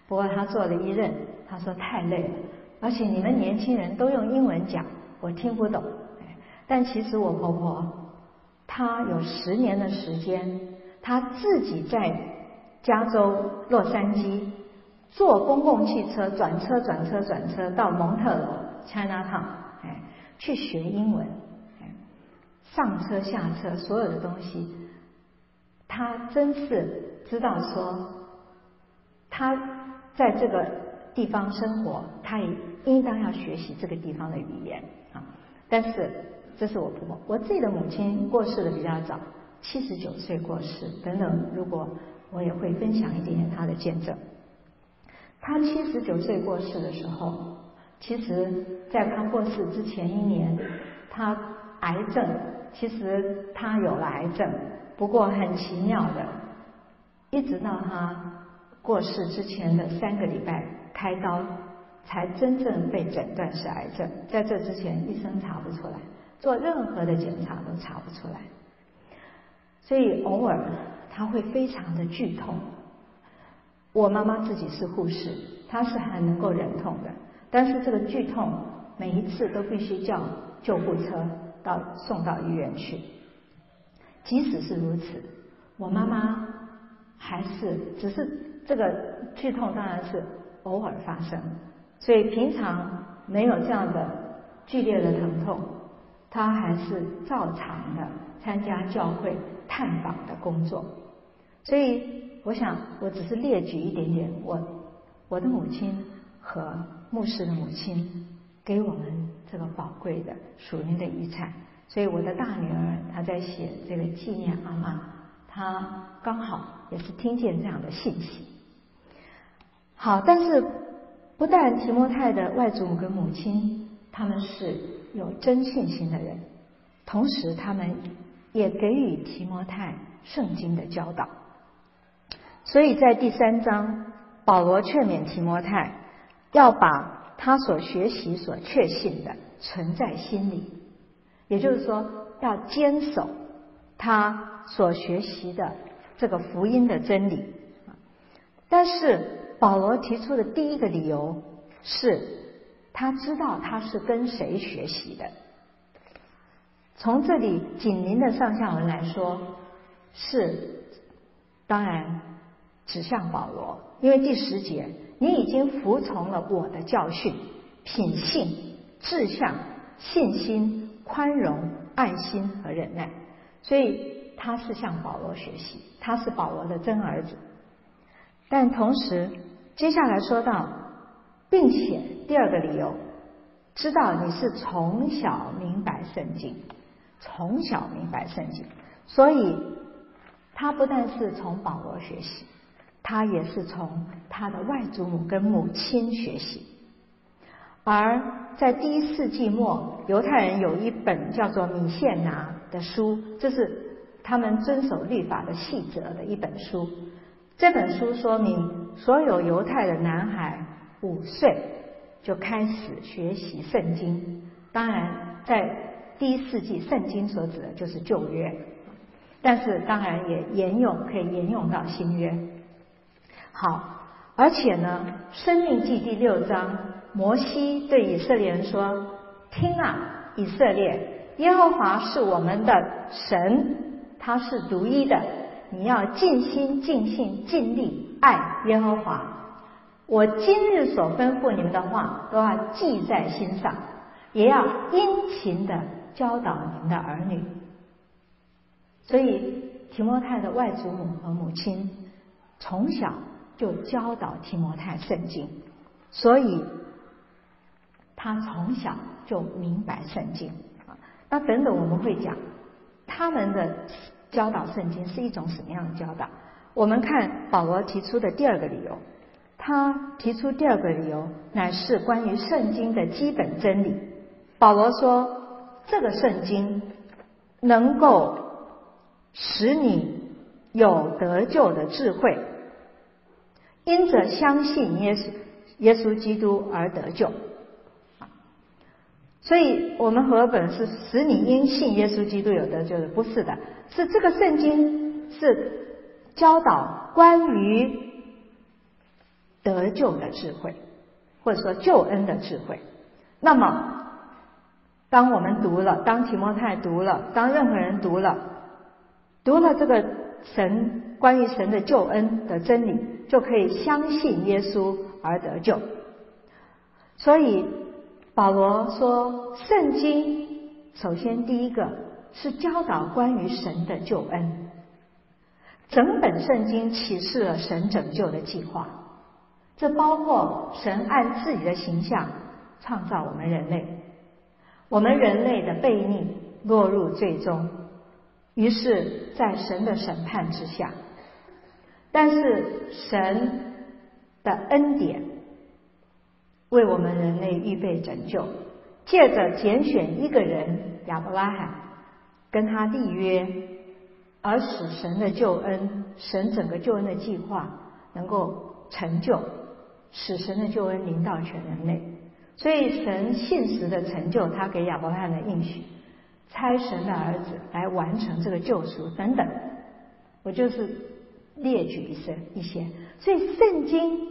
Speaker 1: 不过他做了一任，他说太累了，而且你们年轻人都用英文讲，我听不懂。但其实我婆婆她有10年的时间，她自己在加州洛杉矶坐公共汽车转车到蒙特罗 Chinatown， 去学英文，上车下车所有的东西，她真是知道说她在这个地方生活，她也应当要学习这个地方的语言啊。但是这是我婆婆，我自己的母亲过世的比较早，79岁过世等等，如果我也会分享一点点她的见证。她79岁过世的时候，其实在她过世之前1年，她癌症，其实她有了癌症，不过很奇妙的，一直到她过世之前的3个礼拜开刀，才真正被诊断是癌症。在这之前，医生查不出来，做任何的检查都查不出来。所以偶尔她会非常的剧痛。我妈妈自己是护士，她是还能够忍痛的，但是这个剧痛每一次都必须叫救护车送到医院去。即使是如此，我妈妈还是只是这个剧痛当然是偶尔发生，所以平常没有这样的剧烈的疼痛，她还是照常的参加教会探访的工作。所以我想我只是列举一点点我的母亲和牧师的母亲给我们这个宝贵的属灵的遗产。所以我的大女儿她在写这个纪念阿嬷，她刚好也是听见这样的信息。好，但是不但提摩太的外祖母跟母亲他们是有真信心的人，同时他们也给予提摩太圣经的教导。所以在第3章，保罗劝勉提摩太要把他所学习所确信的存在心里，也就是说要坚守他所学习的这个福音的真理。但是保罗提出的第一个理由是他知道他是跟谁学习的。从这里紧邻的上下文来说，是当然指向保罗，因为第10节，你已经服从了我的教训、品性、志向、信心、宽容、爱心和忍耐。所以他是向保罗学习，他是保罗的真儿子。但同时接下来说到，并且第2个理由，知道你是从小明白圣经，从小明白圣经。所以他不但是从保罗学习，他也是从他的外祖母跟母亲学习。而在第1世纪末，犹太人有一本叫做米谢拿的书，这是他们遵守律法的细则的一本书。这本书说明所有犹太的男孩5岁就开始学习圣经。当然在第1世纪，圣经所指的就是旧约，但是当然也可以沿用到新约。好，而且呢，申命记第6章，摩西对以色列人说，听啊，以色列，耶和华是我们的神，他是独一的，你要尽心尽性尽力爱耶和华。我今日所吩咐你们的话都要记在心上，也要殷勤的教导你们的儿女。所以提摩太的外祖母和母亲从小就教导提摩太圣经，所以他从小就明白圣经。那等等我们会讲他们的教导圣经是一种什么样的教导。我们看保罗提出的第2个理由，他提出第2个理由乃是关于圣经的基本真理。保罗说，这个圣经能够使你有得救的智慧，因着相信耶稣基督而得救。所以我们和本是使你因信耶稣基督有得救的，不是的，是这个圣经是教导关于得救的智慧，或者说救恩的智慧。那么当我们读了，当提摩太读了，当任何人读了这个关于神的救恩的真理，就可以相信耶稣而得救。所以保罗说，圣经首先第一个是教导关于神的救恩，整本圣经启示了神拯救的计划，这包括神按自己的形象创造我们人类，我们人类的悖逆落入罪中，于是在神的审判之下，但是神的恩典为我们人类预备拯救，借着拣选一个人亚伯拉罕，跟他立约，而使神的救恩，神整个救恩的计划能够成就，使神的救恩临到全人类。所以神信实的成就他给亚伯拉罕的应许，差神的儿子来完成这个救赎等等，我就是列举一些。所以圣经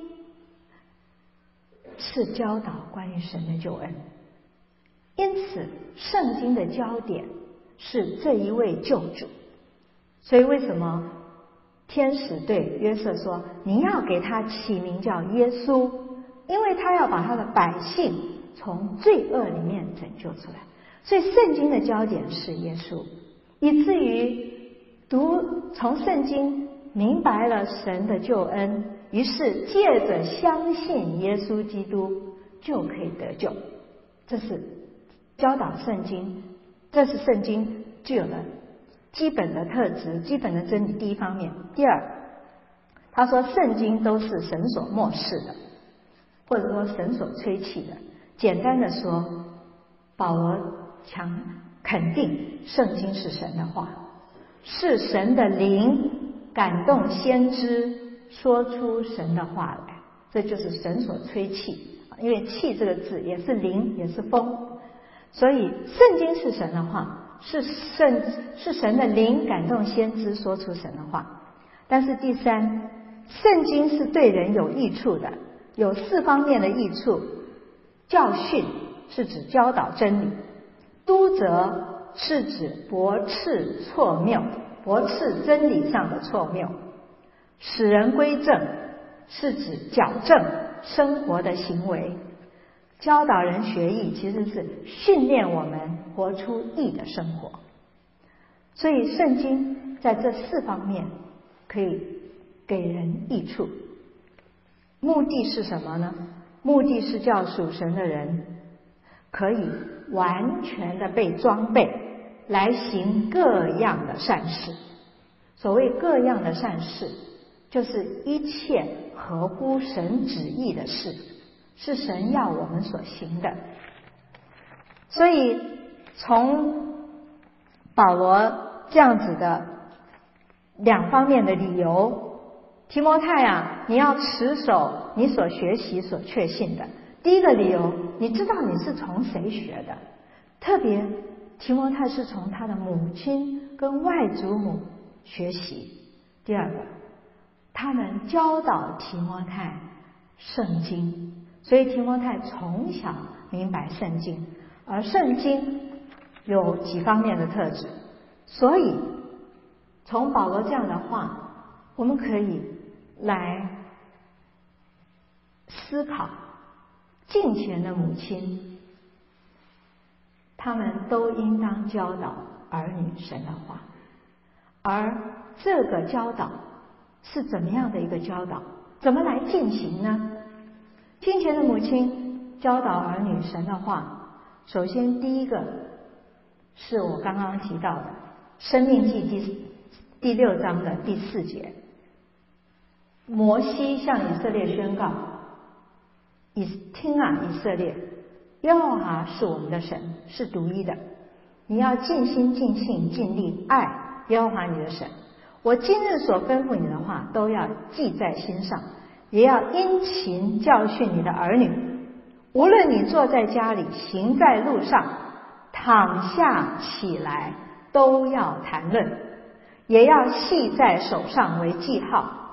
Speaker 1: 是教导关于神的救恩，因此圣经的焦点是这一位救主。所以为什么天使对约瑟说，你要给他起名叫耶稣，因为他要把他的百姓从罪恶里面拯救出来。所以圣经的焦点是耶稣，以至于从圣经明白了神的救恩，于是借着相信耶稣基督就可以得救。这是教导圣经，这是圣经具有的基本的特质，基本的真理。第一方面。第二，他说圣经都是神所默示的，或者说神所吹气的。简单的说，保罗肯定圣经是神的话，是神的灵感动先知说出神的话来，这就是神所吹气。因为气这个字也是灵也是风，所以圣经是神的话，是神的灵感动先知说出神的话。但是第三，圣经是对人有益处的，有4方面的益处。教训是指教导真理，督责是指驳斥错谬，驳斥真理上的错谬，使人归正是指矫正生活的行为，教导人学义其实是训练我们活出义的生活。所以圣经在这4方面可以给人益处。目的是什么呢？目的是叫属神的人可以完全的被装备来行各样的善事。所谓各样的善事，就是一切合乎神旨意的事，是神要我们所行的。所以从保罗这样子的2方面的理由，提摩太啊，你要持守你所学习所确信的。第一个理由，你知道你是从谁学的，特别提摩太是从他的母亲跟外祖母学习。第二个，他们教导提摩太圣经，所以提摩太从小明白圣经，而圣经有几方面的特质。所以从保罗这样的话，我们可以来思考敬虔的母亲，他们都应当教导儿女神的话。而这个教导是怎么样的一个教导？怎么来进行呢？敬虔的母亲教导儿女神的话，首先第一个是我刚刚提到的《申命记》第6章的第4节，摩西向以色列宣告，听啊以色列，耶和华是我们的神，是独一的，你要尽心尽性尽力爱耶和华你的神。我今日所吩咐你的话都要记在心上，也要殷勤教训你的儿女，无论你坐在家里，行在路上，躺下起来，都要谈论，也要系在手上为记号，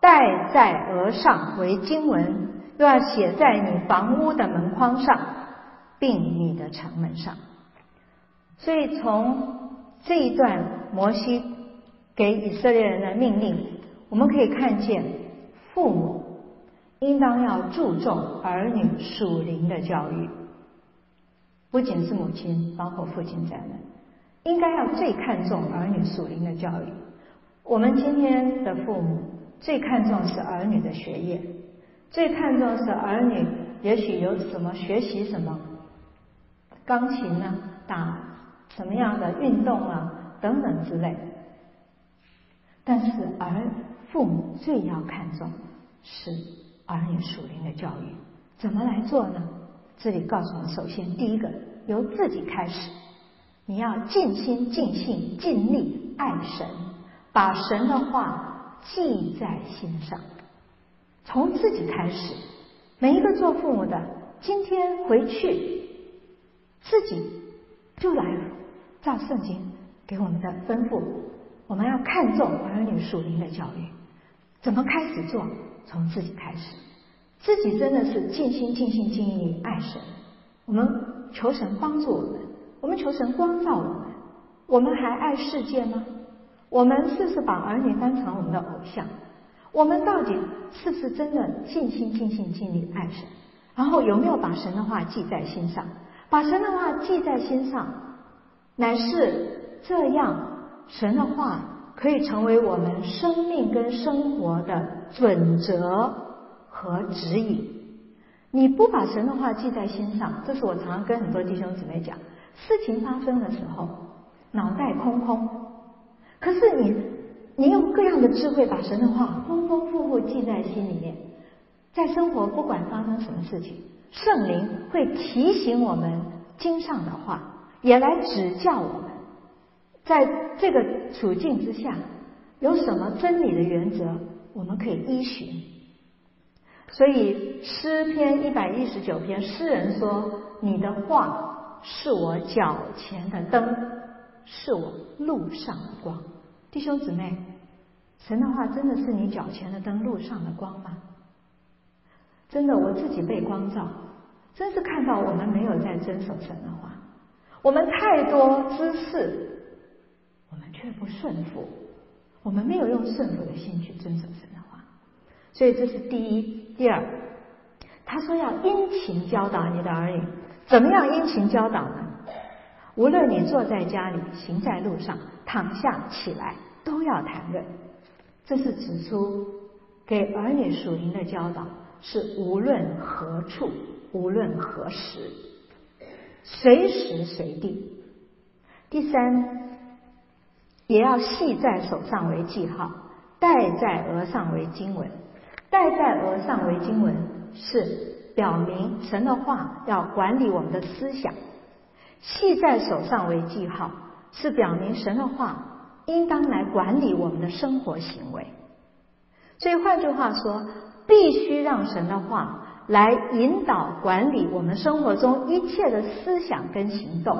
Speaker 1: 戴在额上为经文，又要写在你房屋的门框上，并你的城门上。所以从这一段摩西给以色列人的命令，我们可以看见父母应当要注重儿女属灵的教育，不仅是母亲，包括父亲在内，应该要最看重儿女属灵的教育。我们今天的父母最看重是儿女的学业，最看重是儿女也许有什么学习什么钢琴啊，打什么样的运动啊等等之类。但是父母最要看重是儿女属灵的教育。怎么来做呢？这里告诉我们，首先第一个，由自己开始，你要尽心尽性尽力爱神，把神的话记在心上。从自己开始，每一个做父母的今天回去自己就来照圣经给我们的吩咐，我们要看重儿女属灵的教育。怎么开始做？从自己开始，自己真的是尽心尽性尽力爱神。我们求神帮助我们，我们求神光照我们。我们还爱世界吗？我们是不是把儿女当成我们的偶像？我们到底是不是真的尽心尽性尽力爱神？然后有没有把神的话记在心上？把神的话记在心上，乃是这样，神的话可以成为我们生命跟生活的准则和指引。你不把神的话记在心上，这是我常常跟很多弟兄姊妹讲，事情发生的时候脑袋空空，可是你用各样的智慧把神的话丰丰富富记在心里面，在生活不管发生什么事情，圣灵会提醒我们经上的话，也来指教我们在这个处境之下有什么真理的原则我们可以依循。所以诗篇119篇，诗人说，你的话是我脚前的灯，是我路上的光。弟兄姊妹，神的话真的是你脚前的灯，路上的光吗？真的，我自己被光照，真是看到我们没有在遵守神的话，我们太多知识，我们却不顺服，我们没有用顺服的心去遵守神的话。所以这是第一。第二，他说要殷勤教导你的儿女。怎么样殷勤教导呢？无论你坐在家里，行在路上，躺下起来，都要谈论。这是指出给儿女属灵的教导是无论何处，无论何时，随时随地。第三，也要系在手上为记号，戴在额上为经文。戴在额上为经文是表明神的话要管理我们的思想，系在手上为记号是表明神的话应当来管理我们的生活行为。所以换句话说，必须让神的话来引导管理我们生活中一切的思想跟行动。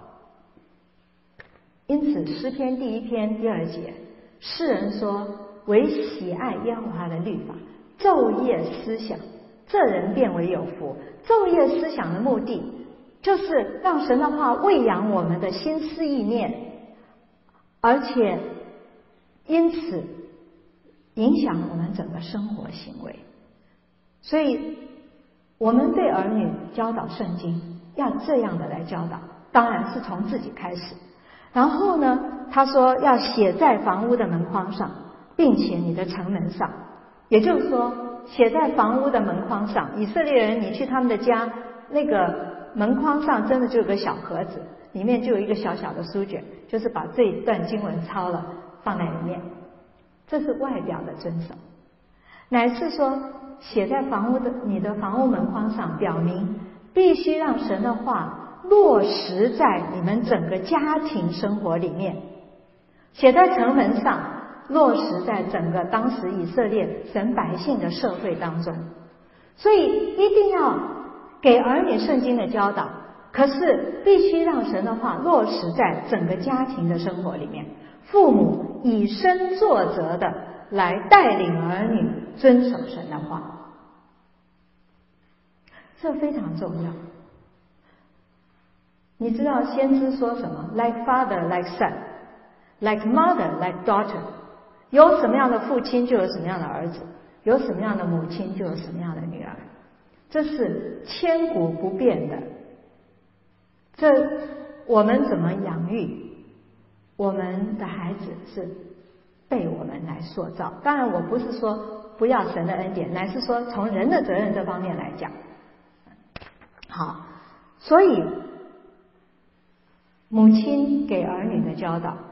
Speaker 1: 因此诗篇第1篇第2节，诗人说，唯喜爱耶和华的律法，昼夜思想，这人便为有福。昼夜思想的目的就是让神的话喂养我们的心思意念，而且因此影响我们整个生活行为。所以我们对儿女教导圣经要这样的来教导，当然是从自己开始。然后呢，他说要写在房屋的门框上，并且你的城门上。也就是说，写在房屋的门框上。以色列人，你去他们的家，那个门框上真的就有个小盒子，里面就有一个小小的书卷，就是把这一段经文抄了放在里面。这是外表的遵守，乃是说写在你的房屋门框上，表明必须让神的话落实在你们整个家庭生活里面，写在城门上，落实在整个当时以色列神百姓的社会当中。所以一定要给儿女圣经的教导，可是必须让神的话落实在整个家庭的生活里面。父母以身作则的来带领儿女遵守神的话，这非常重要。你知道先知说什么 ？Like father, like son, like mother, like daughter。有什么样的父亲，就有什么样的儿子；有什么样的母亲，就有什么样的女儿。这是千古不变的。这我们怎么养育我们的孩子，是被我们来塑造。当然，我不是说不要神的恩典，乃是说从人的责任这方面来讲。好，所以母亲给儿女的教导，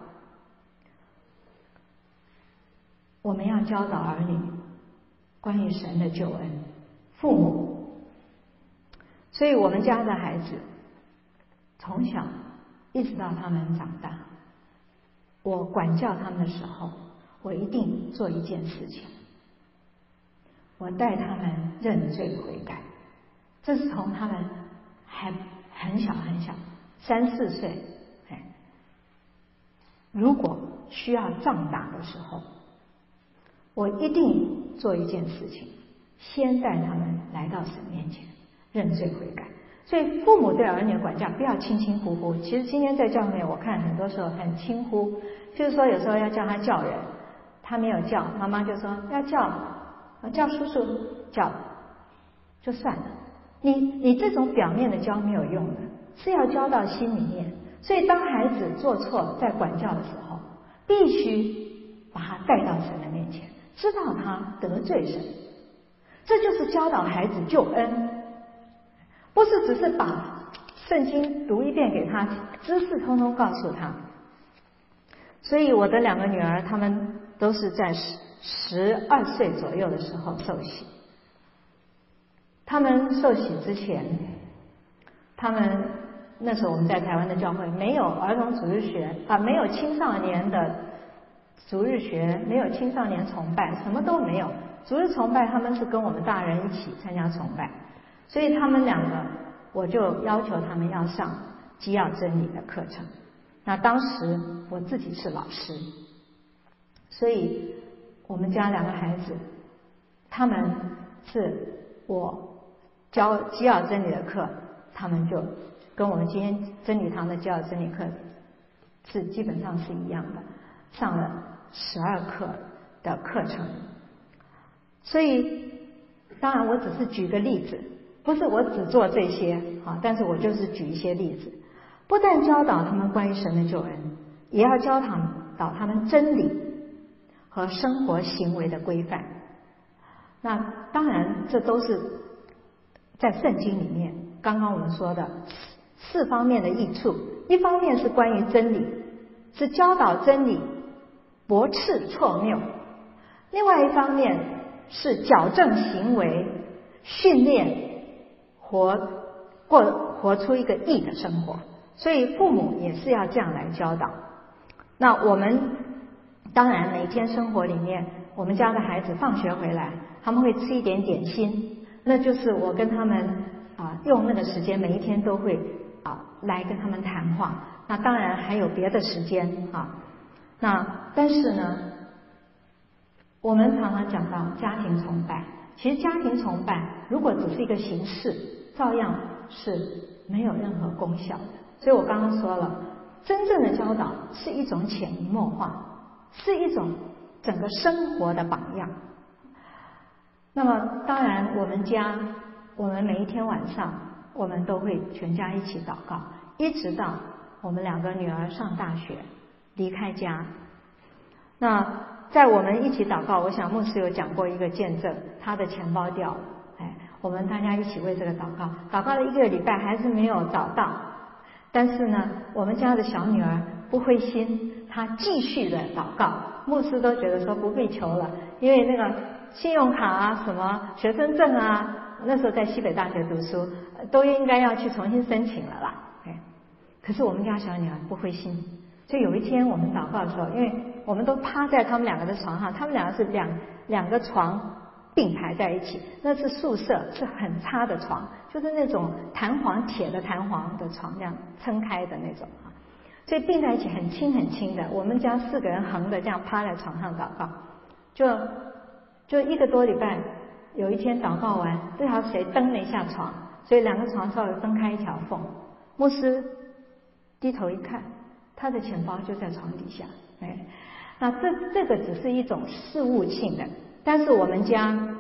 Speaker 1: 我们要教导儿女关于神的救恩。父母，所以我们家的孩子从小一直到他们长大，我管教他们的时候，我一定做一件事情，我带他们认罪悔改。这是从他们还很小很小，3、4岁，如果需要仗打的时候，我一定做一件事情，先带他们来到神面前认罪悔改。所以父母对儿女的管教不要轻轻忽忽。其实今天在教会我看很多时候很轻忽，就是说有时候要叫他叫人，他没有叫，妈妈就说要叫叔叔，叫就算了。你这种表面的教没有用的，是要教到心里面。所以当孩子做错在管教的时候，必须把他带到神的面前，知道他得罪神。这就是教导孩子救恩，不是只是把圣经读一遍给他，知识通通告诉他。所以我的2个女儿，她们都是在12岁左右的时候受洗。他们受洗之前，他们那时候我们在台湾的教会没有儿童主日学没有青少年的主日学，没有青少年崇拜，什么都没有。主日崇拜他们是跟我们大人一起参加崇拜，所以他们2个我就要求他们要上基要真理的课程。那当时我自己是老师，所以我们家2个孩子，他们是我教基要真理的课，他们就跟我们今天真理堂的基要真理课是基本上是一样的，上了12课的课程。所以当然我只是举个例子，不是我只做这些但是我就是举一些例子，不但教导他们关于神的救恩，也要教导他们真理和生活行为的规范。那当然这都是在圣经里面刚刚我们说的4方面的益处。一方面是关于真理，是教导真理，驳斥错谬；另外一方面是矫正行为，训练活出一个义的生活。所以父母也是要这样来教导。那我们当然每天生活里面，我们家的孩子放学回来，他们会吃一点点心，那就是我跟他们用那个时间，每一天都会来跟他们谈话。那当然还有别的时间那但是呢，我们常常讲到家庭崇拜，其实家庭崇拜如果只是一个形式，照样是没有任何功效的。所以我刚刚说了，真正的教导是一种潜移默化，是一种整个生活的榜样。那么当然我们每一天晚上我们都会全家一起祷告，一直到我们2个女儿上大学离开家。那在我们一起祷告，我想牧师有讲过一个见证，他的钱包掉了，我们大家一起为这个祷告了1个礼拜还是没有找到。但是呢，我们家的小女儿不灰心，她继续的祷告。牧师都觉得说不必求了，因为那个信用卡什么学生证那时候在西北大学读书，都应该要去重新申请了啦。可是我们家小女儿不灰心，所以有一天我们祷告的时候，因为我们都趴在他们2个的床上，他们2个是两个床并排在一起，那是宿舍，是很差的床，就是那种铁的弹簧的床，这样撑开的那种所以并在一起很轻很轻的。我们家4个人横的这样趴在床上祷告。 就1个多礼拜，有一天祷告完，不知道谁蹬了一下床，所以2个床稍微分开一条缝。牧师低头一看，他的钱包就在床底下。那这个只是一种事务性的，但是我们家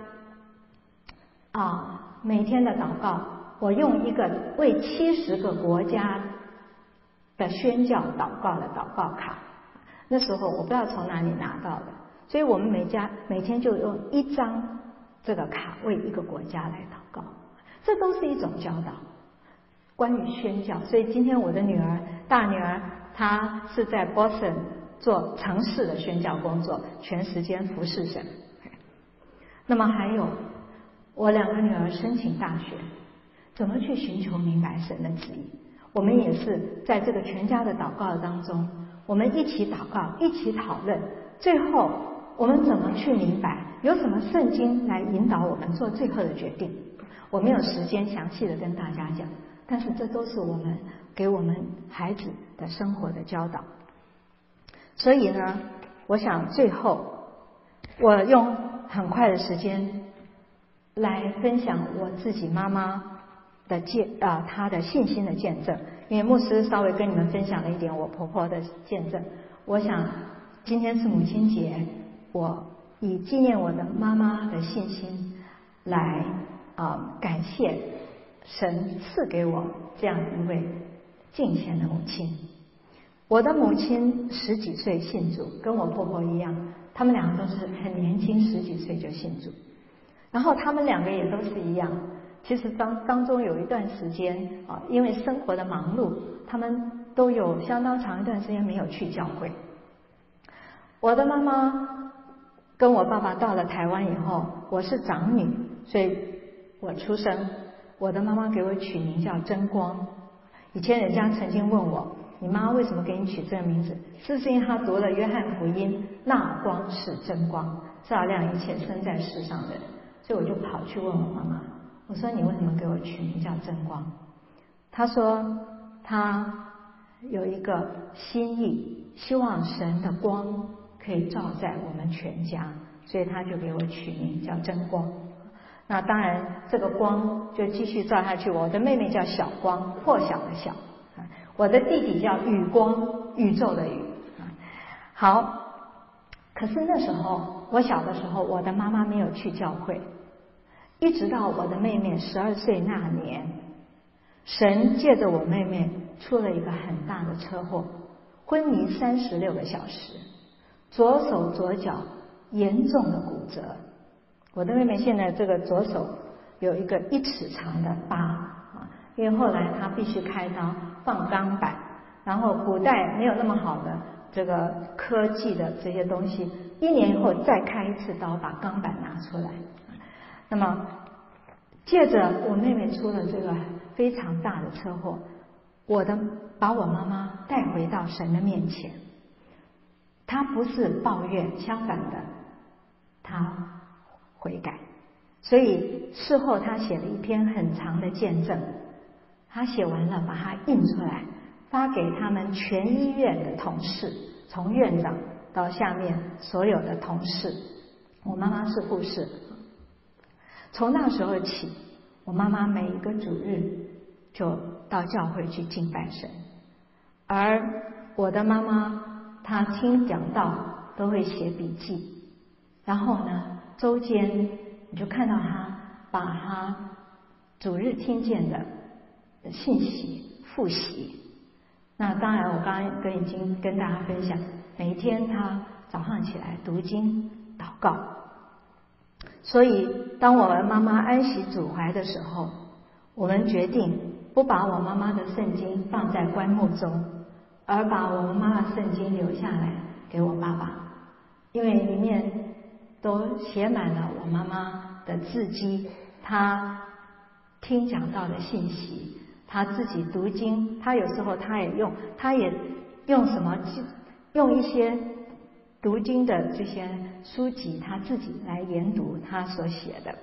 Speaker 1: 每天的祷告，我用一个为70个国家的宣教祷告的祷告卡，那时候我不知道从哪里拿到的，所以我们每天就用1张这个卡为一个国家来祷告，这都是一种教导，关于宣教。所以今天我的大女儿，她是在 Boston 做城市的宣教工作，全时间服侍神。那么还有我2个女儿申请大学，怎么去寻求明白神的旨意？我们也是在这个全家的祷告当中，我们一起祷告，一起讨论，最后我们怎么去明白？有什么圣经来引导我们做最后的决定？我没有时间详细的跟大家讲，但是这都是我们给我们孩子的生活的教导。所以呢，我想最后我用很快的时间来分享我自己妈妈的她的信心的见证，因为牧师稍微跟你们分享了一点我婆婆的见证。我想今天是母亲节，我以纪念我的妈妈的信心来感谢神赐给我这样一位敬虔的母亲。我的母亲10几岁信主，跟我婆婆一样，他们2个都是很年轻10几岁就信主。然后他们2个也都是一样，其实当中有一段时间因为生活的忙碌，他们都有相当长一段时间没有去教会。我的妈妈跟我爸爸到了台湾以后，我是长女，所以我出生，我的妈妈给我取名叫真光。以前人家曾经问我，你妈为什么给你取这个名字？是不是因为她读了约翰福音，那光是真光，照亮一切生在世上的人？所以我就跑去问我妈妈，我说你为什么给我取名叫真光？她说她有一个心意，希望神的光可以照在我们全家，所以她就给我取名叫真光。那当然这个光就继续照下去，我的妹妹叫小光，破晓的晓，我的弟弟叫宇光，宇宙的宇。好，可是那时候我小的时候，我的妈妈没有去教会，一直到我的妹妹12岁那年，神借着我妹妹出了一个很大的车祸，昏迷36个小时，左手左脚严重的骨折。我的妹妹现在这个左手有一个1尺长的疤因为后来她必须开刀放钢板，然后古代没有那么好的这个科技的这些东西，1年以后再开一次刀把钢板拿出来。那么借着我妹妹出了这个非常大的车祸，把我妈妈带回到神的面前。她不是抱怨，相反的，她悔改。所以事后她写了一篇很长的见证，她写完了把它印出来，发给他们全医院的同事，从院长到下面所有的同事。我妈妈是护士，从那时候起，我妈妈每一个主日就到教会去敬拜神。而我的妈妈她听讲道都会写笔记，然后呢周间你就看到她把她主日听见的信息复习。那当然我刚刚已经跟大家分享，每一天她早上起来读经祷告。所以当我们妈妈安息主怀的时候，我们决定不把我妈妈的圣经放在棺木中，而把我们妈妈圣经留下来给我爸爸，因为里面都写满了我妈妈的字迹，她听讲道的信息，她自己读经，她有时候她也用什么，用一些读经的这些书籍，她自己来研读她所写的。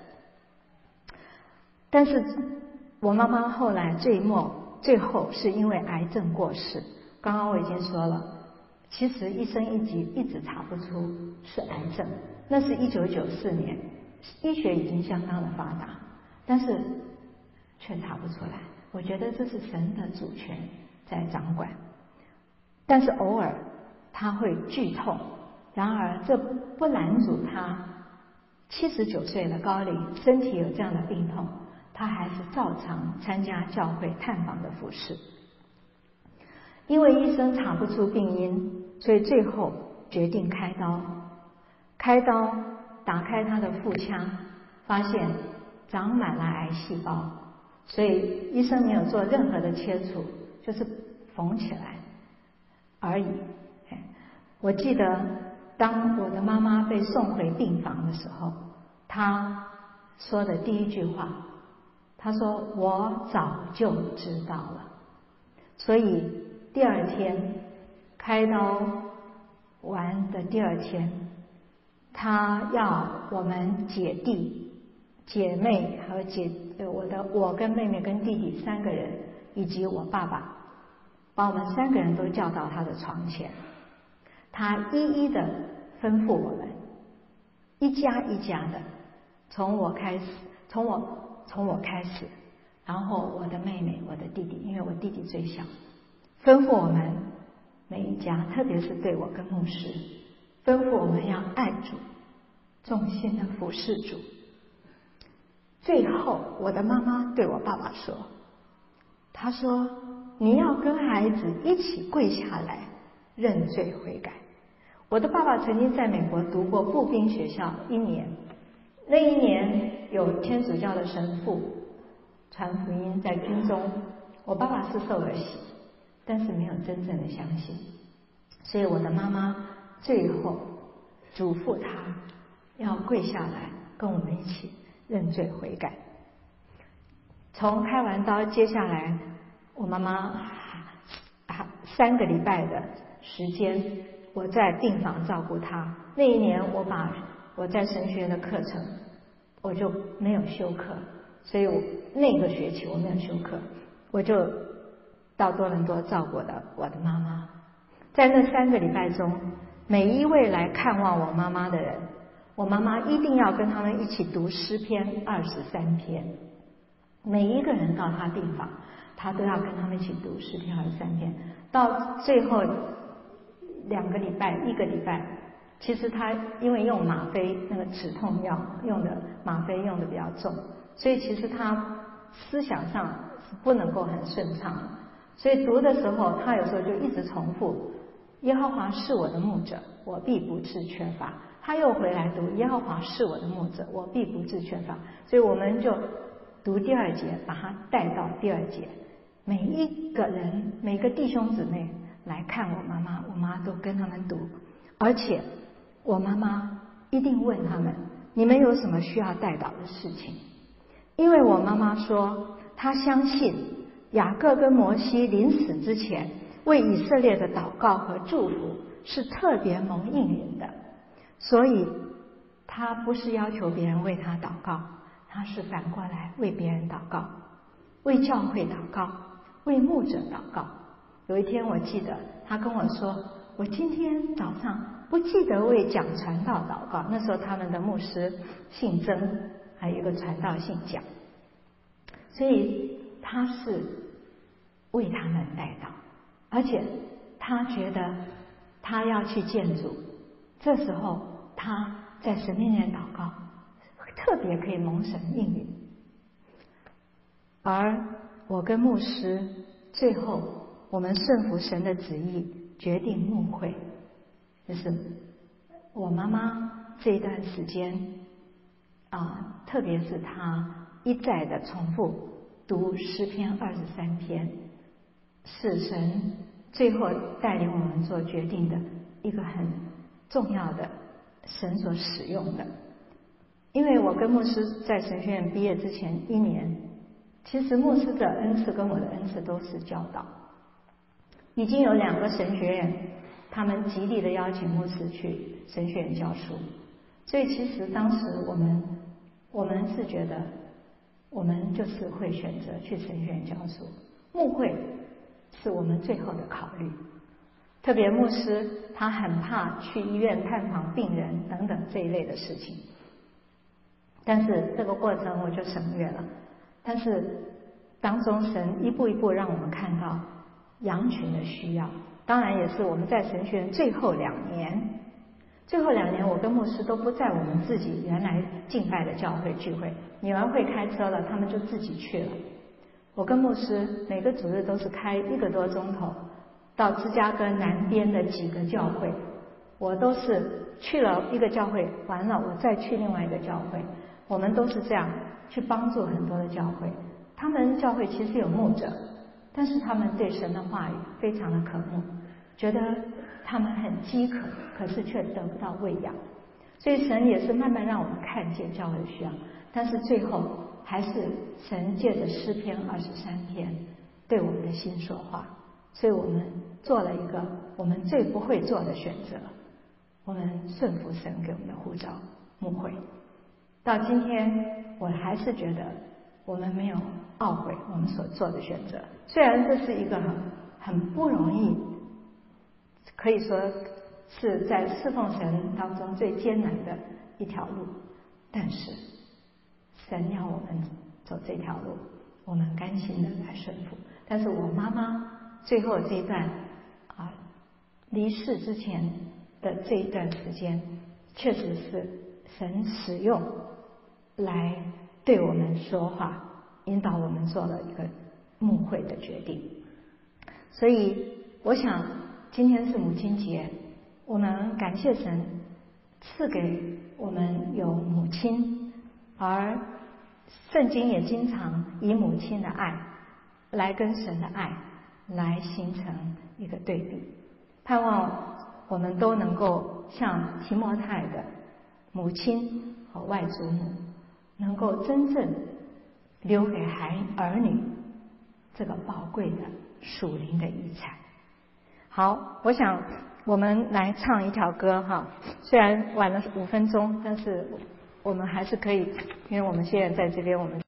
Speaker 1: 但是我妈妈后来最后是因为癌症过世。刚刚我已经说了，其实一生一集一直查不出是癌症， 那是1994年，医学已经相当的发达，但是却查不出来。我觉得这是神的主权在掌管，但是偶尔他会剧痛，然而这不拦阻他79岁的高龄，身体有这样的病痛，他还是照常参加教会探访的服事。因为医生查不出病因，所以最后决定开刀。开刀打开他的腹腔，发现长满了癌细胞，所以医生没有做任何的切除，就是缝起来而已。我记得当我的妈妈被送回病房的时候，她说的第一句话，她说我早就知道了。所以第二天开刀完的第二天，她要我们姐弟姐妹和我跟妹妹跟弟弟3个人以及我爸爸，把我们3个人都叫到她的床前，她一一的吩咐我们，一家一家的，从我开始，然后我的妹妹我的弟弟，因为我弟弟最小，吩咐我们每一家，特别是对我跟牧师，吩咐我们要爱主，忠心的服侍主。最后我的妈妈对我爸爸说，她说你要跟孩子一起跪下来认罪悔改。我的爸爸曾经在美国读过步兵学校1年，那一年有天主教的神父传福音在军中，我爸爸是受了洗，但是没有真正的相信，所以我的妈妈最后嘱咐他要跪下来跟我们一起认罪悔改。从开完刀接下来，我妈妈3个礼拜的时间我在病房照顾她。那一年我在神学院的课程我就没有修课，所以那个学期我没有修课，我就到多伦多照顾了我的妈妈。在那3个礼拜中，每一位来看望我妈妈的人，我妈妈一定要跟他们一起读诗篇23篇。每一个人到她病房，她都要跟他们一起读诗篇23篇。到最后1个礼拜，其实她因为用吗啡那个止痛药用的吗啡用的比较重，所以其实她思想上是不能够很顺畅的。所以读的时候，她有时候就一直重复耶和华是我的牧者，我必不致缺乏。他又回来读耶和华是我的牧者，我必不致缺乏。所以我们就读第2节，把他带到第2节。每一个人，每个弟兄姊妹来看我妈妈，我妈都跟他们读，而且我妈妈一定问他们，你们有什么需要代祷的事情？因为我妈妈说，她相信雅各跟摩西临死之前为以色列的祷告和祝福是特别蒙应允的，所以他不是要求别人为他祷告，他是反过来为别人祷告，为教会祷告，为牧者祷告。有一天我记得他跟我说，我今天早上不记得为讲传道祷告，那时候他们的牧师姓曾，还有一个传道姓蒋，所以他是为他们代祷，而且他觉得他要去见主，这时候他在神面前祷告，特别可以蒙神应允。而我跟牧师最后我们顺服神的旨意，决定牧会，就是我妈妈这一段时间特别是她一再的重复读诗篇23篇，是神最后带领我们做决定的一个很重要的神所使用的。因为我跟牧师在神学院毕业之前1年，其实牧师的恩赐跟我的恩赐都是教导，已经有2个神学院他们极力的邀请牧师去神学院教书，所以其实当时我们是觉得我们就是会选择去神学院教书，牧会是我们最后的考虑。 特别牧师他很怕去医院探访病人等等这一类的事情。但是这个过程我就省略了。但是当中神一步一步让我们看到羊群的需要，当然也是我们在神学院最后2年。最后2年，我跟牧师都不在我们自己原来敬拜的教会聚会，女儿会开车了，他们就自己去了。我跟牧师每个主日都是开1个多钟头，到芝加哥南边的几个教会，我都是去了一个教会，完了我再去另外一个教会，我们都是这样去帮助很多的教会。他们教会其实有牧者，但是他们对神的话语非常的渴慕，觉得他们很饥渴，可是却得不到喂养。所以神也是慢慢让我们看见教会的需要，但是最后还是神借着诗篇23篇对我们的心说话。所以我们做了一个我们最不会做的选择，我们顺服神给我们的呼召，牧会。到今天我还是觉得我们没有懊悔我们所做的选择，虽然这是一个很不容易，可以说是在侍奉神当中最艰难的一条路，但是神要我们走这条路，我们甘心的来顺服。但是我妈妈最后这一段离世之前的这一段时间，确实是神使用来对我们说话，引导我们做了一个牧会的决定。所以我想今天是母亲节，我们感谢神赐给我们有母亲，而圣经也经常以母亲的爱来跟神的爱来形成一个对比。盼望我们都能够像提摩太的母亲和外祖母，能够真正留给儿女这个宝贵的属灵的遗产。好，我想我们来唱一条歌哈，虽然晚了5分钟，但是我们还是可以，因为我们现在在这边，我们